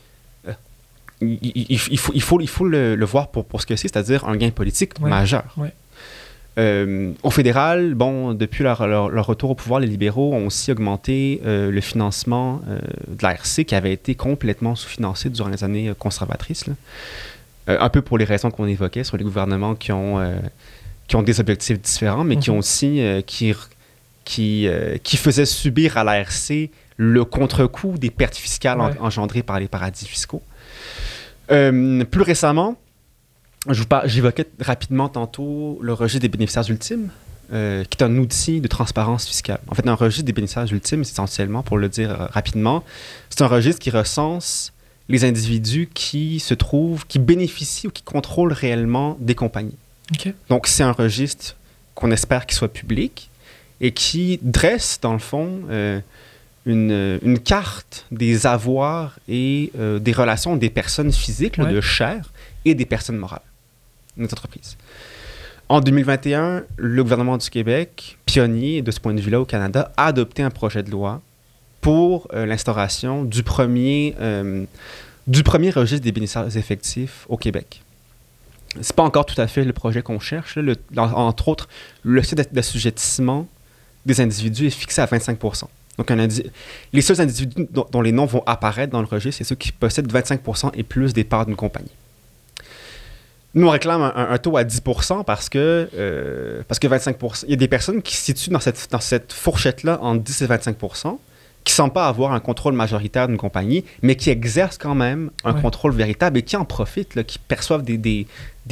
il faut le voir pour ce que c'est, c'est-à-dire un gain politique majeur. Ouais. Au fédéral, depuis leur retour au pouvoir, les libéraux ont aussi augmenté le financement de l'ARC qui avait été complètement sous-financé durant les années conservatrices. Là. Un peu pour les raisons qu'on évoquait sur les gouvernements qui ont des objectifs différents, mais qui ont aussi... qui faisait subir à l'ARC le contre-coup des pertes fiscales engendrées par les paradis fiscaux. Plus récemment, j'évoquais rapidement tantôt le registre des bénéficiaires ultimes, qui est un outil de transparence fiscale. En fait, un registre des bénéficiaires ultimes, c'est essentiellement, pour le dire rapidement, c'est un registre qui recense les individus qui bénéficient ou qui contrôlent réellement des compagnies. Okay. Donc, c'est un registre qu'on espère qu'il soit public, et qui dresse, dans le fond, une carte des avoirs et des relations des personnes physiques, de chair, et des personnes morales, notre entreprise. En 2021, le gouvernement du Québec, pionnier de ce point de vue-là au Canada, a adopté un projet de loi pour l'instauration du premier registre des bénéficiaires effectifs au Québec. C'est pas encore tout à fait le projet qu'on cherche. Là. Entre autres, le seuil d'assujettissement des individus est fixé à 25%. Donc, les seuls individus dont les noms vont apparaître dans le registre, c'est ceux qui possèdent 25% et plus des parts d'une compagnie. Nous, on réclame un taux à 10% parce que 25%... Il y a des personnes qui se situent dans cette fourchette-là entre 10 et 25%, qui ne semblent pas avoir un contrôle majoritaire d'une compagnie, mais qui exercent quand même un contrôle véritable et qui en profitent, là, qui perçoivent des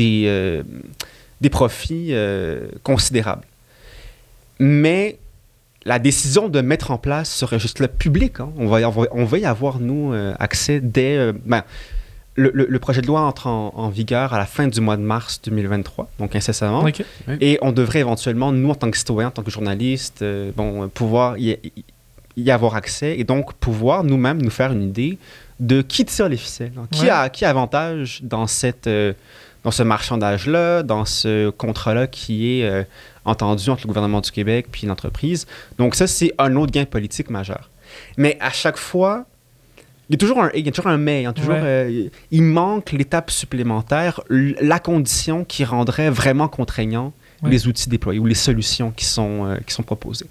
profits considérables. Mais la décision de mettre en place ce registre-là public, on va y avoir, nous, accès dès... le projet de loi entre en vigueur à la fin du mois de mars 2023, donc incessamment. Okay. Et on devrait éventuellement, nous, en tant que citoyens, en tant que journalistes, pouvoir y avoir accès et donc pouvoir nous-mêmes nous faire une idée de qui tire les ficelles, qui a avantage dans ce marchandage-là, dans ce contrat-là qui est entendu entre le gouvernement du Québec puis l'entreprise. Donc ça, c'est un autre gain politique majeur. Mais à chaque fois, il y a toujours un mais. Il manque l'étape supplémentaire, la condition qui rendrait vraiment contraignant les outils déployés ou les solutions qui sont proposées.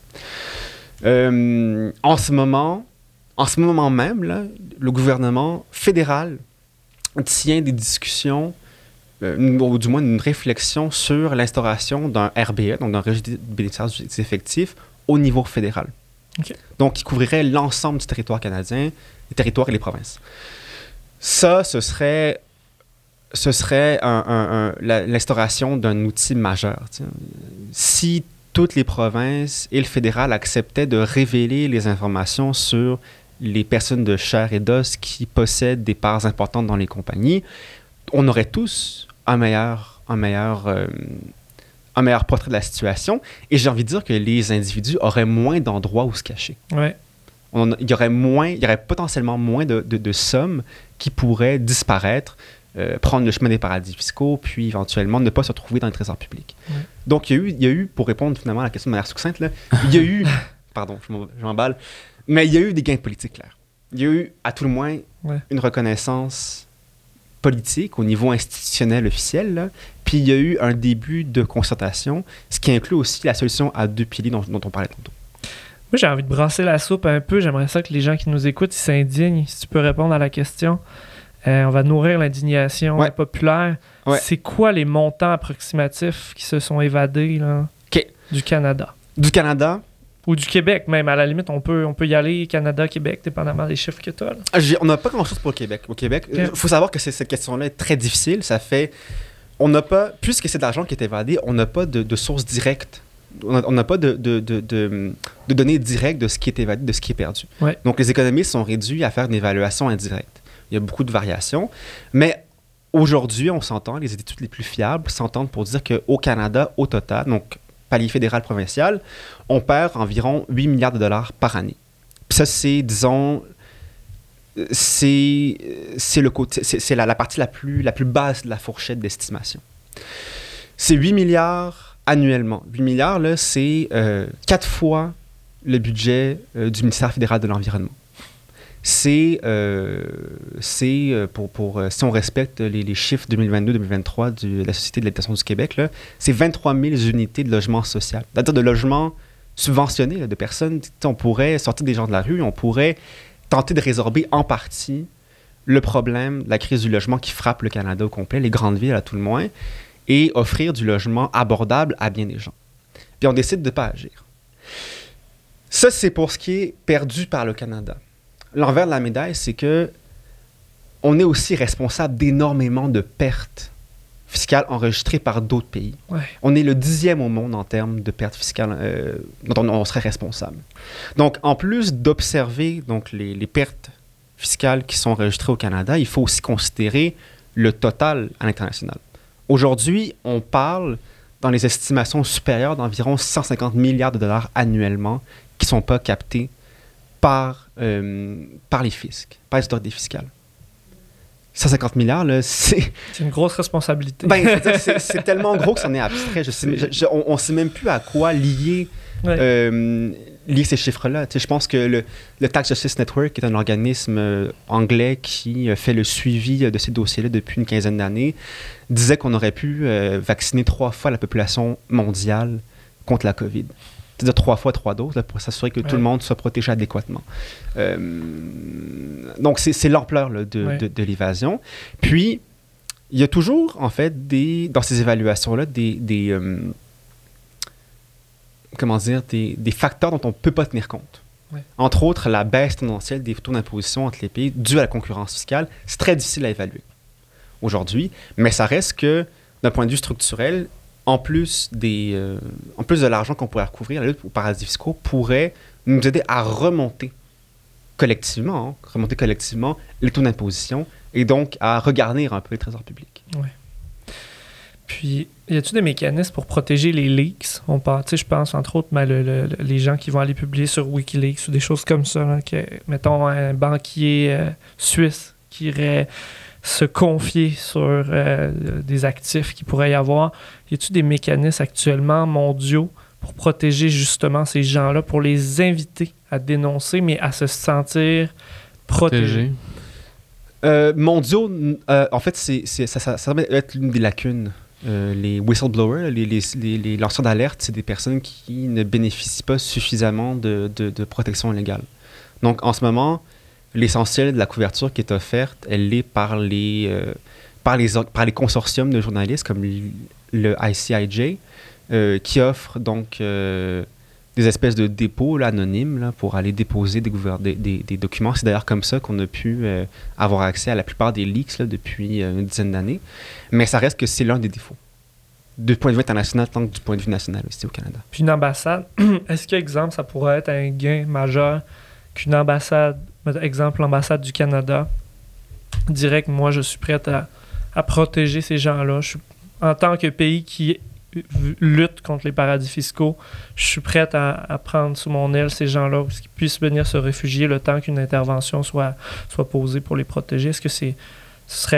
En ce moment même, là, le gouvernement fédéral tient des discussions ou du moins une réflexion sur l'instauration d'un RBE, donc d'un registre des bénéficiaires effectifs, au niveau fédéral. Okay. Donc, qui couvrirait l'ensemble du territoire canadien, les territoires et les provinces. Ça, ce serait l'instauration d'un outil majeur. T'sais. Si toutes les provinces et le fédéral acceptaient de révéler les informations sur les personnes de chair et d'os qui possèdent des parts importantes dans les compagnies, on aurait tous un meilleur portrait de la situation. Et j'ai envie de dire que les individus auraient moins d'endroits où se cacher. Ouais. Il y aurait potentiellement moins de sommes qui pourraient disparaître prendre le chemin des paradis fiscaux, puis éventuellement ne pas se retrouver dans le trésor public. Ouais. Donc, il y a eu, pour répondre finalement à la question de manière succincte, là, il y a eu, pardon, je m'emballe, mais il y a eu des gains politiques clairs. Il y a eu, à tout le moins, une reconnaissance politique au niveau institutionnel officiel, là, puis il y a eu un début de concertation, ce qui inclut aussi la solution à 2 piliers dont on parlait tantôt. Moi, j'ai envie de brasser la soupe un peu. J'aimerais ça que les gens qui nous écoutent, ils s'indignent. Si tu peux répondre à la question. On va nourrir l'indignation populaire. Ouais. C'est quoi les montants approximatifs qui se sont évadés là, du Canada? Du Canada? Ou du Québec, même. À la limite, on peut y aller Canada, Québec, dépendamment des chiffres que tu as. On n'a pas grand-chose pour le Québec. Au Québec, il faut savoir que cette question-là est très difficile. Ça fait... On n'a pas... Puisque c'est de l'argent qui est évadé, on n'a pas de source directe. On n'a pas de données directes de ce qui est évadé, de ce qui est perdu. Ouais. Donc, les économistes sont réduits à faire une évaluation indirecte. Il y a beaucoup de variations. Mais aujourd'hui, on s'entend, les études les plus fiables s'entendent pour dire qu'au Canada, au total, donc palier fédéral provincial, on perd environ 8 milliards de dollars par année. Puis ça, c'est, disons, c'est le côté, c'est la partie la plus basse de la fourchette d'estimation. C'est 8 milliards annuellement. 8 milliards, là, c'est 4 fois le budget du ministère fédéral de l'Environnement. Si on respecte les chiffres 2022-2023 de la Société de l'habitation du Québec, là, c'est 23 000 unités de logement social, c'est-à-dire de logements subventionnés, là, de personnes. On pourrait sortir des gens de la rue, on pourrait tenter de résorber en partie le problème de la crise du logement qui frappe le Canada au complet, les grandes villes à tout le moins, et offrir du logement abordable à bien des gens. Puis on décide de ne pas agir. Ça, c'est pour ce qui est perdu par le Canada. L'envers de la médaille, c'est que on est aussi responsable d'énormément de pertes fiscales enregistrées par d'autres pays. Ouais. On est le 10e au monde en termes de pertes fiscales dont on serait responsable. Donc, en plus d'observer donc, les pertes fiscales qui sont enregistrées au Canada, il faut aussi considérer le total à l'international. Aujourd'hui, on parle dans les estimations supérieures d'environ 150 milliards de dollars annuellement qui ne sont pas captés par les fiscs, par les autorités fiscales. 150 milliards, là, c'est... C'est une grosse responsabilité. Ben, c'est tellement gros que c'en est abstrait. On ne sait même plus à quoi lier ces chiffres-là. Tu sais, je pense que le Tax Justice Network, qui est un organisme anglais qui fait le suivi de ces dossiers-là depuis une quinzaine d'années, disait qu'on aurait pu vacciner 3 fois la population mondiale contre la COVID. C'est-à-dire 3 fois 3 doses là, pour s'assurer que tout le monde soit protégé adéquatement. Donc, c'est l'ampleur là, de l'évasion. Puis, il y a toujours, en fait, dans ces évaluations-là, des facteurs dont on ne peut pas tenir compte. Ouais. Entre autres, la baisse tendancielle des taux d'imposition entre les pays due à la concurrence fiscale. C'est très difficile à évaluer aujourd'hui, mais ça reste que, d'un point de vue structurel, en plus de l'argent qu'on pourrait recouvrir, la lutte aux paradis fiscaux pourrait nous aider à remonter collectivement les taux d'imposition et donc à regarnir un peu les trésors publics. Oui. Puis, y a-t-il des mécanismes pour protéger les leaks? Je pense, entre autres, les gens qui vont aller publier sur Wikileaks ou des choses comme ça, là, que, mettons, un banquier suisse qui irait se confier sur des actifs qu'il pourrait y avoir. Y a-t-il des mécanismes actuellement mondiaux pour protéger justement ces gens-là, pour les inviter à dénoncer, mais à se sentir protégés? Mondiaux, en fait, ça semble être l'une des lacunes. Les whistleblowers, les lanceurs d'alerte, c'est des personnes qui ne bénéficient pas suffisamment de protection légale. Donc, en ce moment, l'essentiel de la couverture qui est offerte, elle est par les consortiums de journalistes comme le ICIJ, qui offrent donc des espèces de dépôts là, anonymes là, pour aller déposer des documents. C'est d'ailleurs comme ça qu'on a pu avoir accès à la plupart des leaks là, depuis une dizaine d'années. Mais ça reste que c'est l'un des défauts, du point de vue international tant que du point de vue national aussi au Canada. Puis une ambassade, est-ce qu'exemple, ça pourrait être un gain majeur qu'une ambassade, exemple l'ambassade du Canada, dirait que moi je suis prête à protéger ces gens-là. En tant que pays qui lutte contre les paradis fiscaux, je suis prête à prendre sous mon aile ces gens-là pour qu'ils puissent venir se réfugier le temps qu'une intervention soit posée pour les protéger. Est-ce que ce serait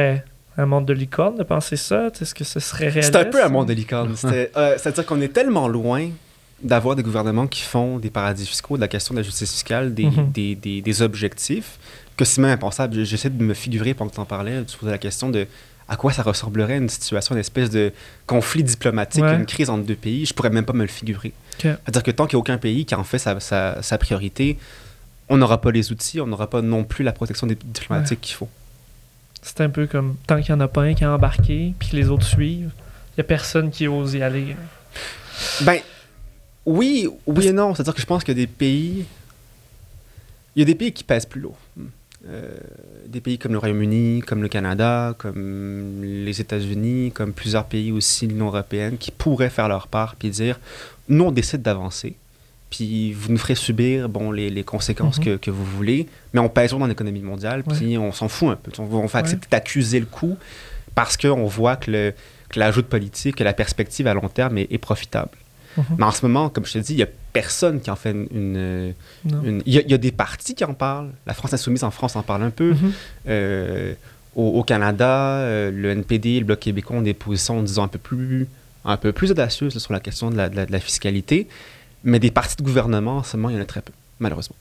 un monde de licorne de penser ça? Est-ce que ce serait réaliste? C'est un peu un monde de licorne. C'est-à-dire qu'on est tellement loin d'avoir des gouvernements qui font des paradis fiscaux, de la question de la justice fiscale, des objectifs, que c'est même impensable. J'essaie de me figurer, pendant que tu en parlais, tu posais la question de à quoi ça ressemblerait une situation, une espèce de conflit diplomatique, une crise entre deux pays. Je pourrais même pas me le figurer. C'est-à-dire que tant qu'il n'y a aucun pays qui en fait sa priorité, on n'aura pas les outils, on n'aura pas non plus la protection diplomatique qu'il faut. C'est un peu comme tant qu'il n'y en a pas un qui a embarqué, puis que les autres suivent, il n'y a personne qui ose y aller. Ben, oui et non. C'est-à-dire que je pense qu'il y a des pays... Il y a des pays qui pèsent plus lourd. Des pays comme le Royaume-Uni, comme le Canada, comme les États-Unis, comme plusieurs pays aussi de l'Union européenne, qui pourraient faire leur part puis dire « Nous, on décide d'avancer, puis vous nous ferez subir les conséquences que vous voulez, mais on pèse dans l'économie mondiale, puis on s'en fout un peu. On fait accepter d'accuser le coup parce qu'on voit que l'ajout de politique, que la perspective à long terme est profitable. » Mais en ce moment, comme je te dis, il n'y a personne qui en fait une... Il y a des partis qui en parlent. La France Insoumise en France en parle un peu. Au Canada, le NPD, le Bloc québécois ont des positions, disons, un peu plus audacieuses sur la question de la fiscalité. Mais des partis de gouvernement, en ce moment, il y en a très peu, malheureusement.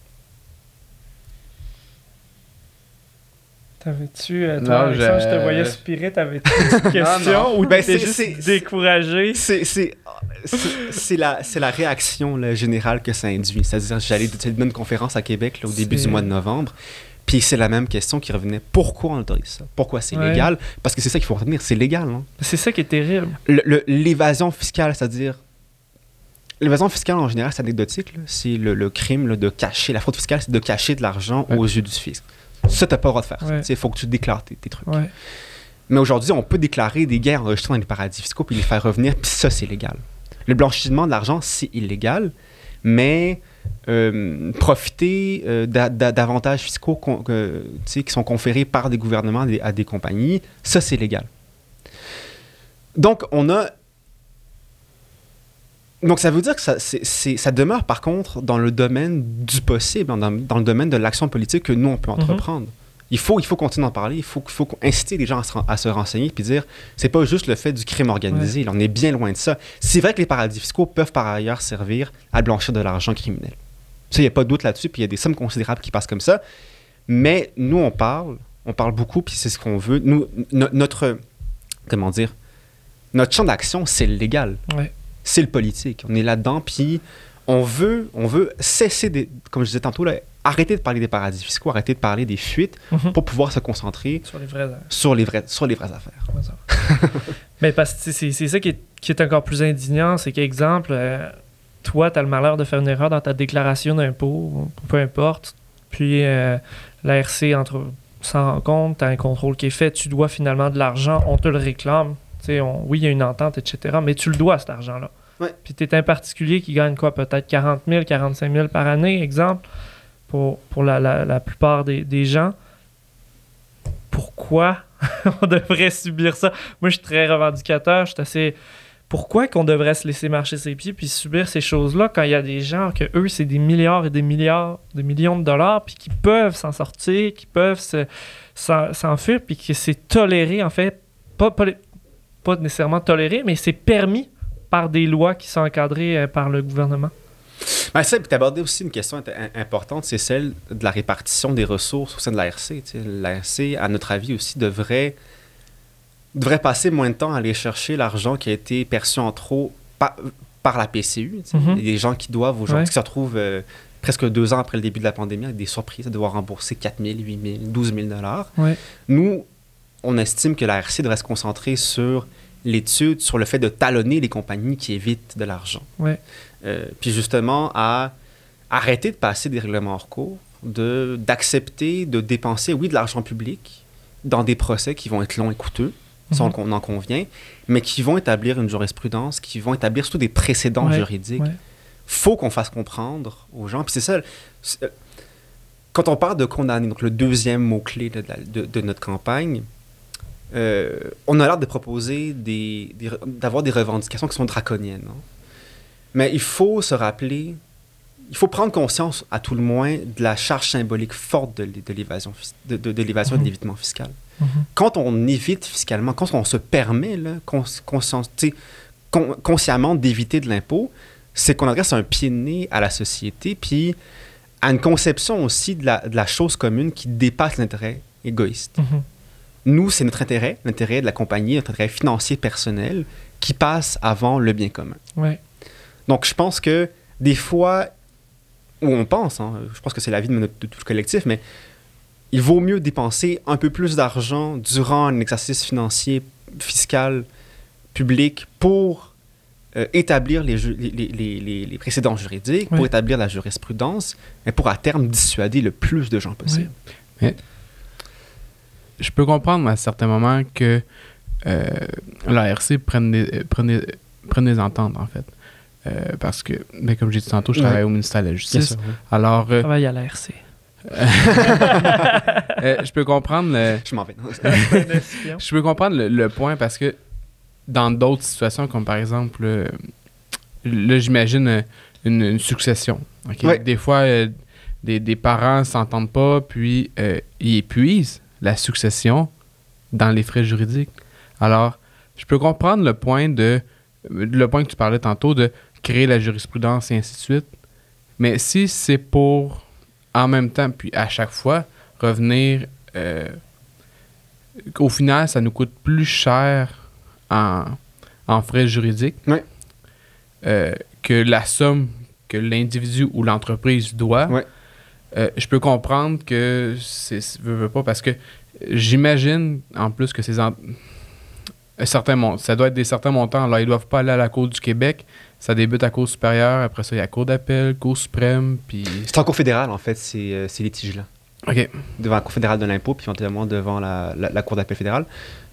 T'avais-tu, toi, Alexandre, je te voyais spirer, t'avais-tu une question ou t'étais juste découragé? C'est la réaction là, générale que ça induit. C'est-à-dire, j'allais donner une conférence à Québec là, au début du mois de novembre, puis c'est la même question qui revenait. Pourquoi on autorise ça? Pourquoi c'est légal? Parce que c'est ça qu'il faut retenir, c'est légal. Hein? C'est ça qui est terrible. L'évasion fiscale, c'est-à-dire... L'évasion fiscale, en général, c'est anecdotique. Là. C'est le crime là, de cacher... La fraude fiscale, c'est de cacher de l'argent aux yeux du fisc. Ça, t'as pas le droit de faire. Il faut que tu déclares tes trucs. Mais aujourd'hui, on peut déclarer des gains enregistrés dans les paradis fiscaux puis les faire revenir, puis ça, c'est légal. Le blanchiment de l'argent, c'est illégal, mais profiter d'avantages fiscaux qui sont conférés par des gouvernements à des compagnies, ça, c'est légal. Donc, Donc, ça veut dire que ça demeure, par contre, dans le domaine du possible, dans le domaine de l'action politique que nous, on peut entreprendre. Il faut continuer d'en parler, il faut inciter les gens à se renseigner puis dire, c'est pas juste le fait du crime organisé, là, on est bien loin de ça. C'est vrai que les paradis fiscaux peuvent par ailleurs servir à blanchir de l'argent criminel. Ça, il n'y a pas de doute là-dessus, puis il y a des sommes considérables qui passent comme ça. Mais nous, on parle beaucoup, puis c'est ce qu'on veut. Nous, notre champ d'action, c'est le légal. C'est le politique. On est là-dedans, puis on veut cesser, comme je disais tantôt, là, arrêter de parler des paradis fiscaux, arrêter de parler des fuites pour pouvoir se concentrer sur les vraies affaires. Mais parce que c'est ça qui est encore plus indignant, c'est qu'exemple, toi, tu as le malheur de faire une erreur dans ta déclaration d'impôt, peu importe, puis l'ARC s'en rend compte, tu as un contrôle qui est fait, tu dois finalement de l'argent, on te le réclame. Oui, il y a une entente, etc., mais tu le dois, cet argent-là. Puis tu es un particulier qui gagne quoi, peut-être 40 000, 45 000 par année, exemple, pour la plupart des gens. Pourquoi on devrait subir ça? Moi, je suis très revendicateur, je suis assez... Pourquoi qu'on devrait se laisser marcher ses pieds puis subir ces choses-là quand il y a des gens que eux c'est des milliards et des millions de dollars puis qui peuvent s'en sortir, qui peuvent s'enfuir puis que c'est toléré, en fait, pas nécessairement toléré, mais c'est permis par des lois qui sont encadrées par le gouvernement. Ben ça, tu as abordé aussi une question importante, c'est celle de la répartition des ressources au sein de l'ARC. L'ARC, à notre avis aussi, devrait passer moins de temps à aller chercher l'argent qui a été perçu en trop par la PCU. Il y a des gens qui doivent aujourd'hui, qui se retrouvent presque 2 ans après le début de la pandémie avec des surprises à devoir rembourser 4 000, 8 000, 12 000 $. Nous, on estime que l'ARC devrait se concentrer sur l'étude, sur le fait de talonner les compagnies qui évitent de l'argent. Puis justement, à arrêter de passer des règlements hors cours, d'accepter de dépenser, de l'argent public dans des procès qui vont être longs et coûteux, ça on en convient, mais qui vont établir une jurisprudence, qui vont établir surtout des précédents juridiques. Faut qu'on fasse comprendre aux gens. Puis c'est ça, quand on parle de condamner, donc le deuxième mot-clé de notre campagne, on a l'air de proposer d'avoir des revendications qui sont draconiennes. Hein? Mais il faut se rappeler il faut prendre conscience, à tout le moins, de la charge symbolique forte de l'évasion et de l'évitement fiscal. Quand on évite fiscalement, quand on se permet là, consciemment d'éviter de l'impôt, c'est qu'on adresse un pied de nez à la société, puis à une conception aussi de la chose commune qui dépasse l'intérêt égoïste. Nous, c'est notre intérêt, l'intérêt de la compagnie, notre intérêt financier personnel qui passe avant le bien commun. Ouais. Donc, je pense que des fois, où on pense, je pense que c'est l'avis de tout le collectif, mais il vaut mieux dépenser un peu plus d'argent durant un exercice financier, fiscal, public pour établir les précédents juridiques, pour établir la jurisprudence, et pour à terme dissuader le plus de gens possible. Mais je peux comprendre à certains moments que l'ARC prenne des ententes, en fait. Parce que, comme j'ai dit tantôt, je travaille au ministère de la Justice. Sûr, Alors, je travaille à l'ARC. Je peux comprendre Je m'en vais. Je peux comprendre le point parce que dans d'autres situations, comme par exemple, là j'imagine une succession. Okay? Ouais. Des fois, des parents ne s'entendent pas, puis ils épuisent la succession dans les frais juridiques. Alors, je peux comprendre le point que tu parlais tantôt de créer la jurisprudence et ainsi de suite. Mais si c'est pour, en même temps, puis à chaque fois, revenir... au final, ça nous coûte plus cher en frais juridiques que la somme que l'individu ou l'entreprise doit. Je peux comprendre que veut pas parce que j'imagine en plus que ça doit être des certains montants. Alors, ils doivent pas aller à la Cour du Québec. Ça débute à la Cour supérieure. Après ça, il y a la Cour d'appel, Cour suprême. Puis... C'est en Cour fédérale, en fait, ces litiges-là. OK. Devant la Cour fédérale de l'impôt, puis éventuellement devant la Cour d'appel fédérale.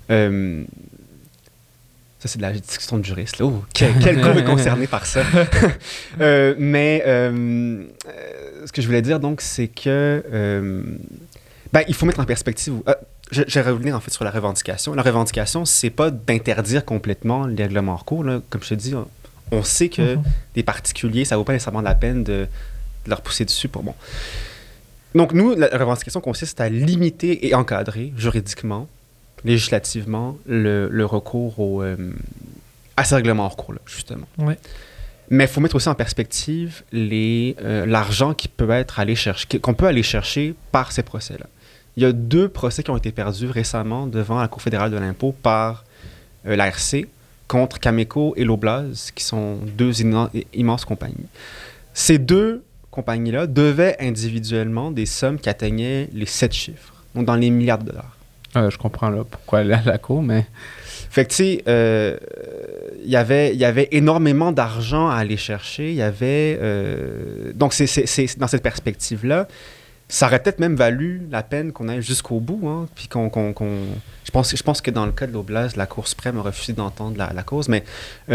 Ça, c'est de la discussion de juriste. Oh, quel cours est concerné par ça? Mais ce que je voulais dire, donc, c'est que il faut mettre en perspective... je vais revenir, en fait, sur la revendication. La revendication, c'est pas d'interdire complètement les règlements en cours. Là. Comme je te dis, on sait que des particuliers, ça vaut pas nécessairement la peine de leur pousser dessus pour... Bon. Donc, nous, la revendication consiste à limiter et encadrer juridiquement, législativement, le recours à ces règlements hors cours, là, justement. Ouais. Mais il faut mettre aussi en perspective l'argent qu'on peut aller chercher par ces procès-là. Il y a 2 procès qui ont été perdus récemment devant la Cour fédérale de l'impôt par l'ARC contre Cameco et Loblaws, qui sont 2 immenses compagnies. Ces 2 compagnies-là devaient individuellement des sommes qui atteignaient les 7 chiffres, donc dans les milliards de dollars. Je comprends là pourquoi aller à la Cour, mais... Fait que, tu sais, il y avait énormément d'argent à aller chercher. Il y avait... donc, c'est dans cette perspective-là, ça aurait peut-être même valu la peine qu'on aille jusqu'au bout, hein, puis je pense que dans le cas de l'Oblast, la Cour suprême a refusé d'entendre la cause, mais...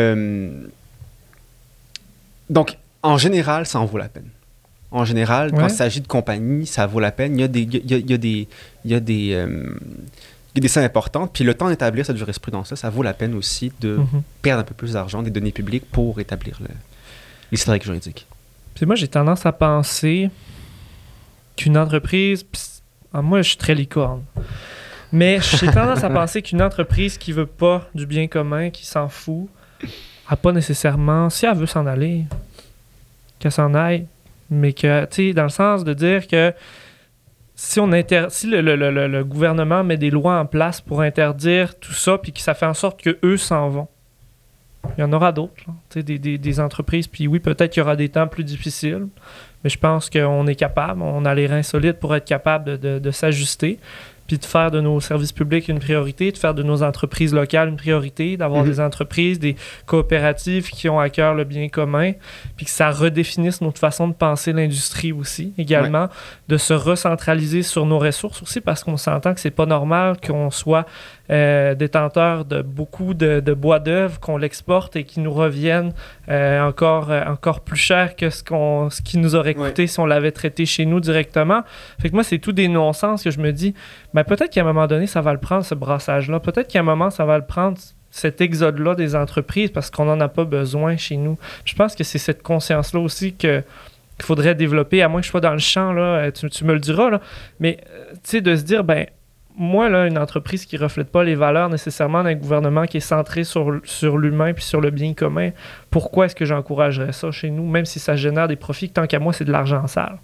donc, en général, ça en vaut la peine. En général, quand il s'agit de compagnies, ça vaut la peine. Il y a des sommes importantes. Puis le temps d'établir cette jurisprudence-là, ça vaut la peine aussi de perdre un peu plus d'argent, des données publiques pour établir l'historique juridique. Puis moi, j'ai tendance à penser qu'une entreprise... moi, je suis très licorne. Mais j'ai tendance à penser qu'une entreprise qui veut pas du bien commun, qui s'en fout, a pas nécessairement... Si elle veut s'en aller, qu'elle s'en aille. Mais que, tu sais, dans le sens de dire que si le gouvernement met des lois en place pour interdire tout ça, puis que ça fait en sorte qu'eux s'en vont, il y en aura d'autres, tu sais, des entreprises. Puis oui, peut-être qu'il y aura des temps plus difficiles, mais je pense qu'on est capable, on a les reins solides pour être capable de s'ajuster, puis de faire de nos services publics une priorité, de faire de nos entreprises locales une priorité, d'avoir des entreprises, des coopératives qui ont à cœur le bien commun, puis que ça redéfinisse notre façon de penser l'industrie aussi, également, de se recentraliser sur nos ressources aussi, parce qu'on s'entend que c'est pas normal qu'on soit détenteur de beaucoup de bois d'œuvre, qu'on l'exporte et qui nous reviennent encore plus cher que ce qui nous aurait coûté si on l'avait traité chez nous directement. Fait que moi, c'est tout des non-sens que je me dis, peut-être qu'à un moment donné, ça va le prendre, ce brassage-là. Peut-être qu'à un moment, ça va le prendre, cet exode-là des entreprises, parce qu'on n'en a pas besoin chez nous. Je pense que c'est cette conscience-là aussi que qu'il faudrait développer, à moins que je sois dans le champ, là, tu me le diras, là. Mais tu sais, de se dire, ben, moi, là, une entreprise qui ne reflète pas les valeurs nécessairement d'un gouvernement qui est centré sur l'humain puis sur le bien commun, pourquoi est-ce que j'encouragerais ça chez nous, même si ça génère des profits, tant qu'à moi, c'est de l'argent sale?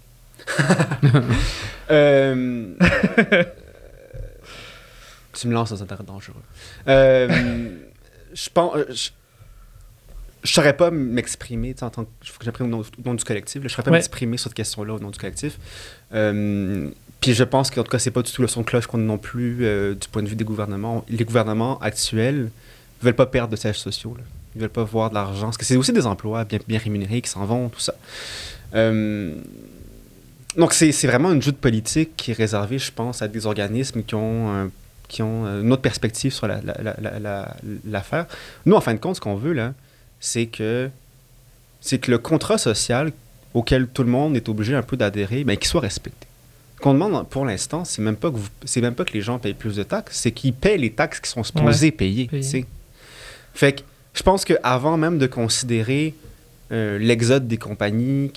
Tu me lances dans un terrain dangereux. Je pense... Je ne saurais pas m'exprimer, en tant que... Il faut que j'apprenne au nom du collectif. Je ne saurais pas m'exprimer sur cette question-là au nom du collectif. Puis je pense qu'en tout cas, c'est pas du tout le son de cloche qu'on a non plus du point de vue des gouvernements. Les gouvernements actuels ne veulent pas perdre de sièges sociaux. Là. Ils ne veulent pas voir de l'argent. Parce que c'est aussi des emplois bien rémunérés qui s'en vont, tout ça. Donc c'est vraiment une joute politique qui est réservée, je pense, à des organismes qui ont une autre perspective sur l'affaire. Nous, en fin de compte, ce qu'on veut, là, c'est que le contrat social auquel tout le monde est obligé un peu d'adhérer, ben, qu'il soit respecté. Ce qu'on demande pour l'instant, c'est même pas que les gens payent plus de taxes, c'est qu'ils paient les taxes qui sont supposés payer. Fait que je pense qu'avant même de considérer l'exode des compagnies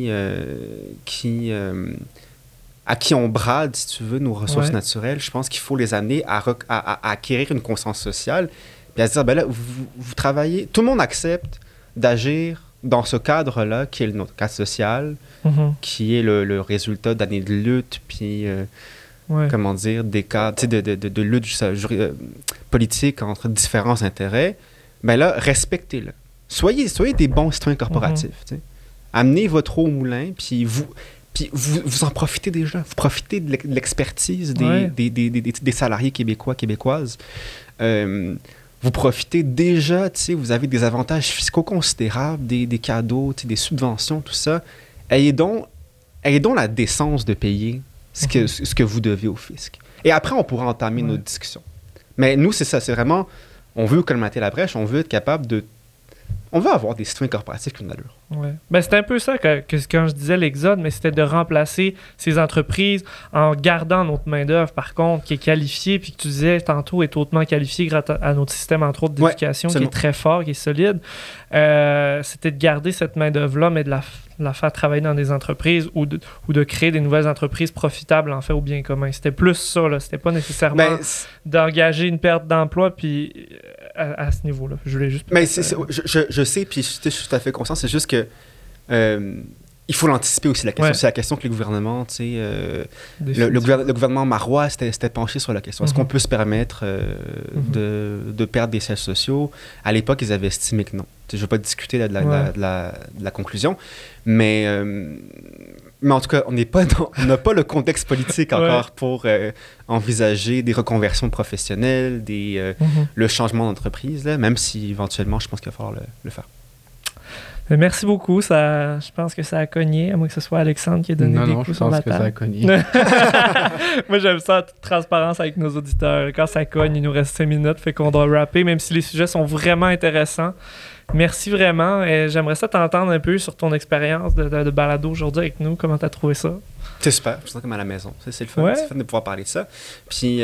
à qui on brade, si tu veux, nos ressources naturelles, je pense qu'il faut les amener à acquérir une conscience sociale, puis à se dire, ben là, vous travaillez, tout le monde accepte d'agir dans ce cadre-là, qui est notre cadre social, qui est le résultat d'années de lutte, puis, comment dire, des cas de lutte politique entre différents intérêts. Ben là, respectez-le. Soyez des bons citoyens corporatifs. Amenez votre eau au moulin, puis vous en profitez déjà. Vous profitez de l'expertise des salariés québécois, québécoises. Vous profitez déjà, vous avez des avantages fiscaux considérables, des cadeaux, des subventions, tout ça. Ayez donc la décence de payer ce que vous devez au fisc. Et après, on pourra entamer notre discussion. Mais nous, c'est ça, c'est vraiment... On veut colmater la brèche, on veut être capable de... On veut avoir des citoyens corporatifs qui ont de l'allure. Ouais. Ben, c'était un peu ça que quand je disais l'exode, mais c'était de remplacer ces entreprises en gardant notre main-d'œuvre, par contre, qui est qualifiée, puis que tu disais tantôt est hautement qualifiée grâce à notre système, entre autres, d'éducation, qui est très fort, qui est solide. C'était de garder cette main-d'œuvre-là, mais de la faire travailler dans des entreprises ou de créer des nouvelles entreprises profitables, en fait, au bien commun. C'était plus ça, là. C'était pas nécessairement d'engager une perte d'emploi, puis... À ce niveau-là. Je voulais juste... Mais je sais, puis je suis tout à fait conscient, c'est juste que il faut l'anticiper aussi, la question. C'est la question que les gouvernements, le gouvernement marois s'était penché sur la question. Est-ce qu'on peut se permettre de perdre des sièges sociaux? À l'époque, ils avaient estimé que non. Je ne veux pas discuter de la conclusion, mais en tout cas, on n'a pas le contexte politique encore pour envisager des reconversions professionnelles, le changement d'entreprise, là, même si éventuellement, je pense qu'il va falloir le faire. Merci beaucoup. Je pense que ça a cogné, à moins que ce soit Alexandre qui ait donné des coups sur la table. Non, je pense que ça a cogné. Moi, j'aime ça, toute transparence avec nos auditeurs. Quand ça cogne, il nous reste 5 minutes, fait qu'on doit rapper, même si les sujets sont vraiment intéressants. Merci vraiment. Et j'aimerais ça t'entendre un peu sur ton expérience de balado aujourd'hui avec nous. Comment t'as trouvé ça? C'est super. Je me sens comme à la maison. C'est le fun. C'est le fun de pouvoir parler de ça. Puis...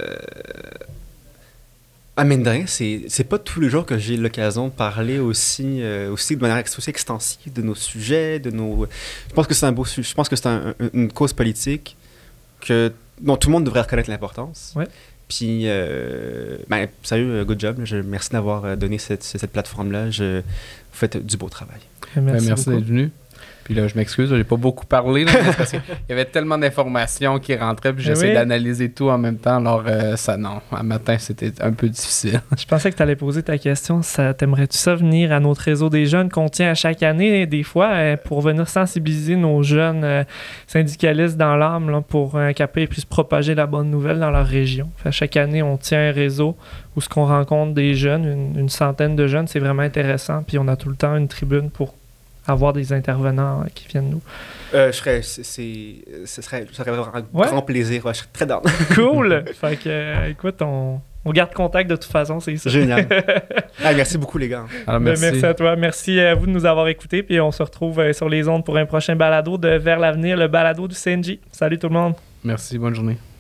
mine de rien, c'est pas tous les jours que j'ai l'occasion de parler aussi de manière aussi extensive de nos sujets, Je pense que c'est un beau sujet. Je pense que c'est une cause politique dont tout le monde devrait reconnaître l'importance. Ouais. Puis, salut, good job. Merci d'avoir donné cette plateforme-là. Vous faites du beau travail. Merci d'être venu. Puis là, je m'excuse, j'ai pas beaucoup parlé, là, parce qu'il y avait tellement d'informations qui rentraient, puis j'essaie d'analyser tout en même temps. Alors, un matin, c'était un peu difficile. Je pensais que tu allais poser ta question. T'aimerais-tu ça venir à notre réseau des jeunes qu'on tient à chaque année, des fois, pour venir sensibiliser nos jeunes syndicalistes dans l'âme, là, pour qu'après ils puissent propager la bonne nouvelle dans leur région. Fait, chaque année, on tient un réseau où ce qu'on rencontre des jeunes, une centaine de jeunes, c'est vraiment intéressant. Puis on a tout le temps une tribune pour avoir des intervenants qui viennent nous. Ce serait vraiment un grand plaisir. Je serais très down. Cool! Fait que, écoute, on garde contact de toute façon, c'est ça. Génial. Merci beaucoup, les gars. Alors, merci à toi. Merci à vous de nous avoir écoutés. Puis on se retrouve sur les ondes pour un prochain balado de Vers l'avenir, le balado du CNJ. Salut tout le monde. Merci, bonne journée.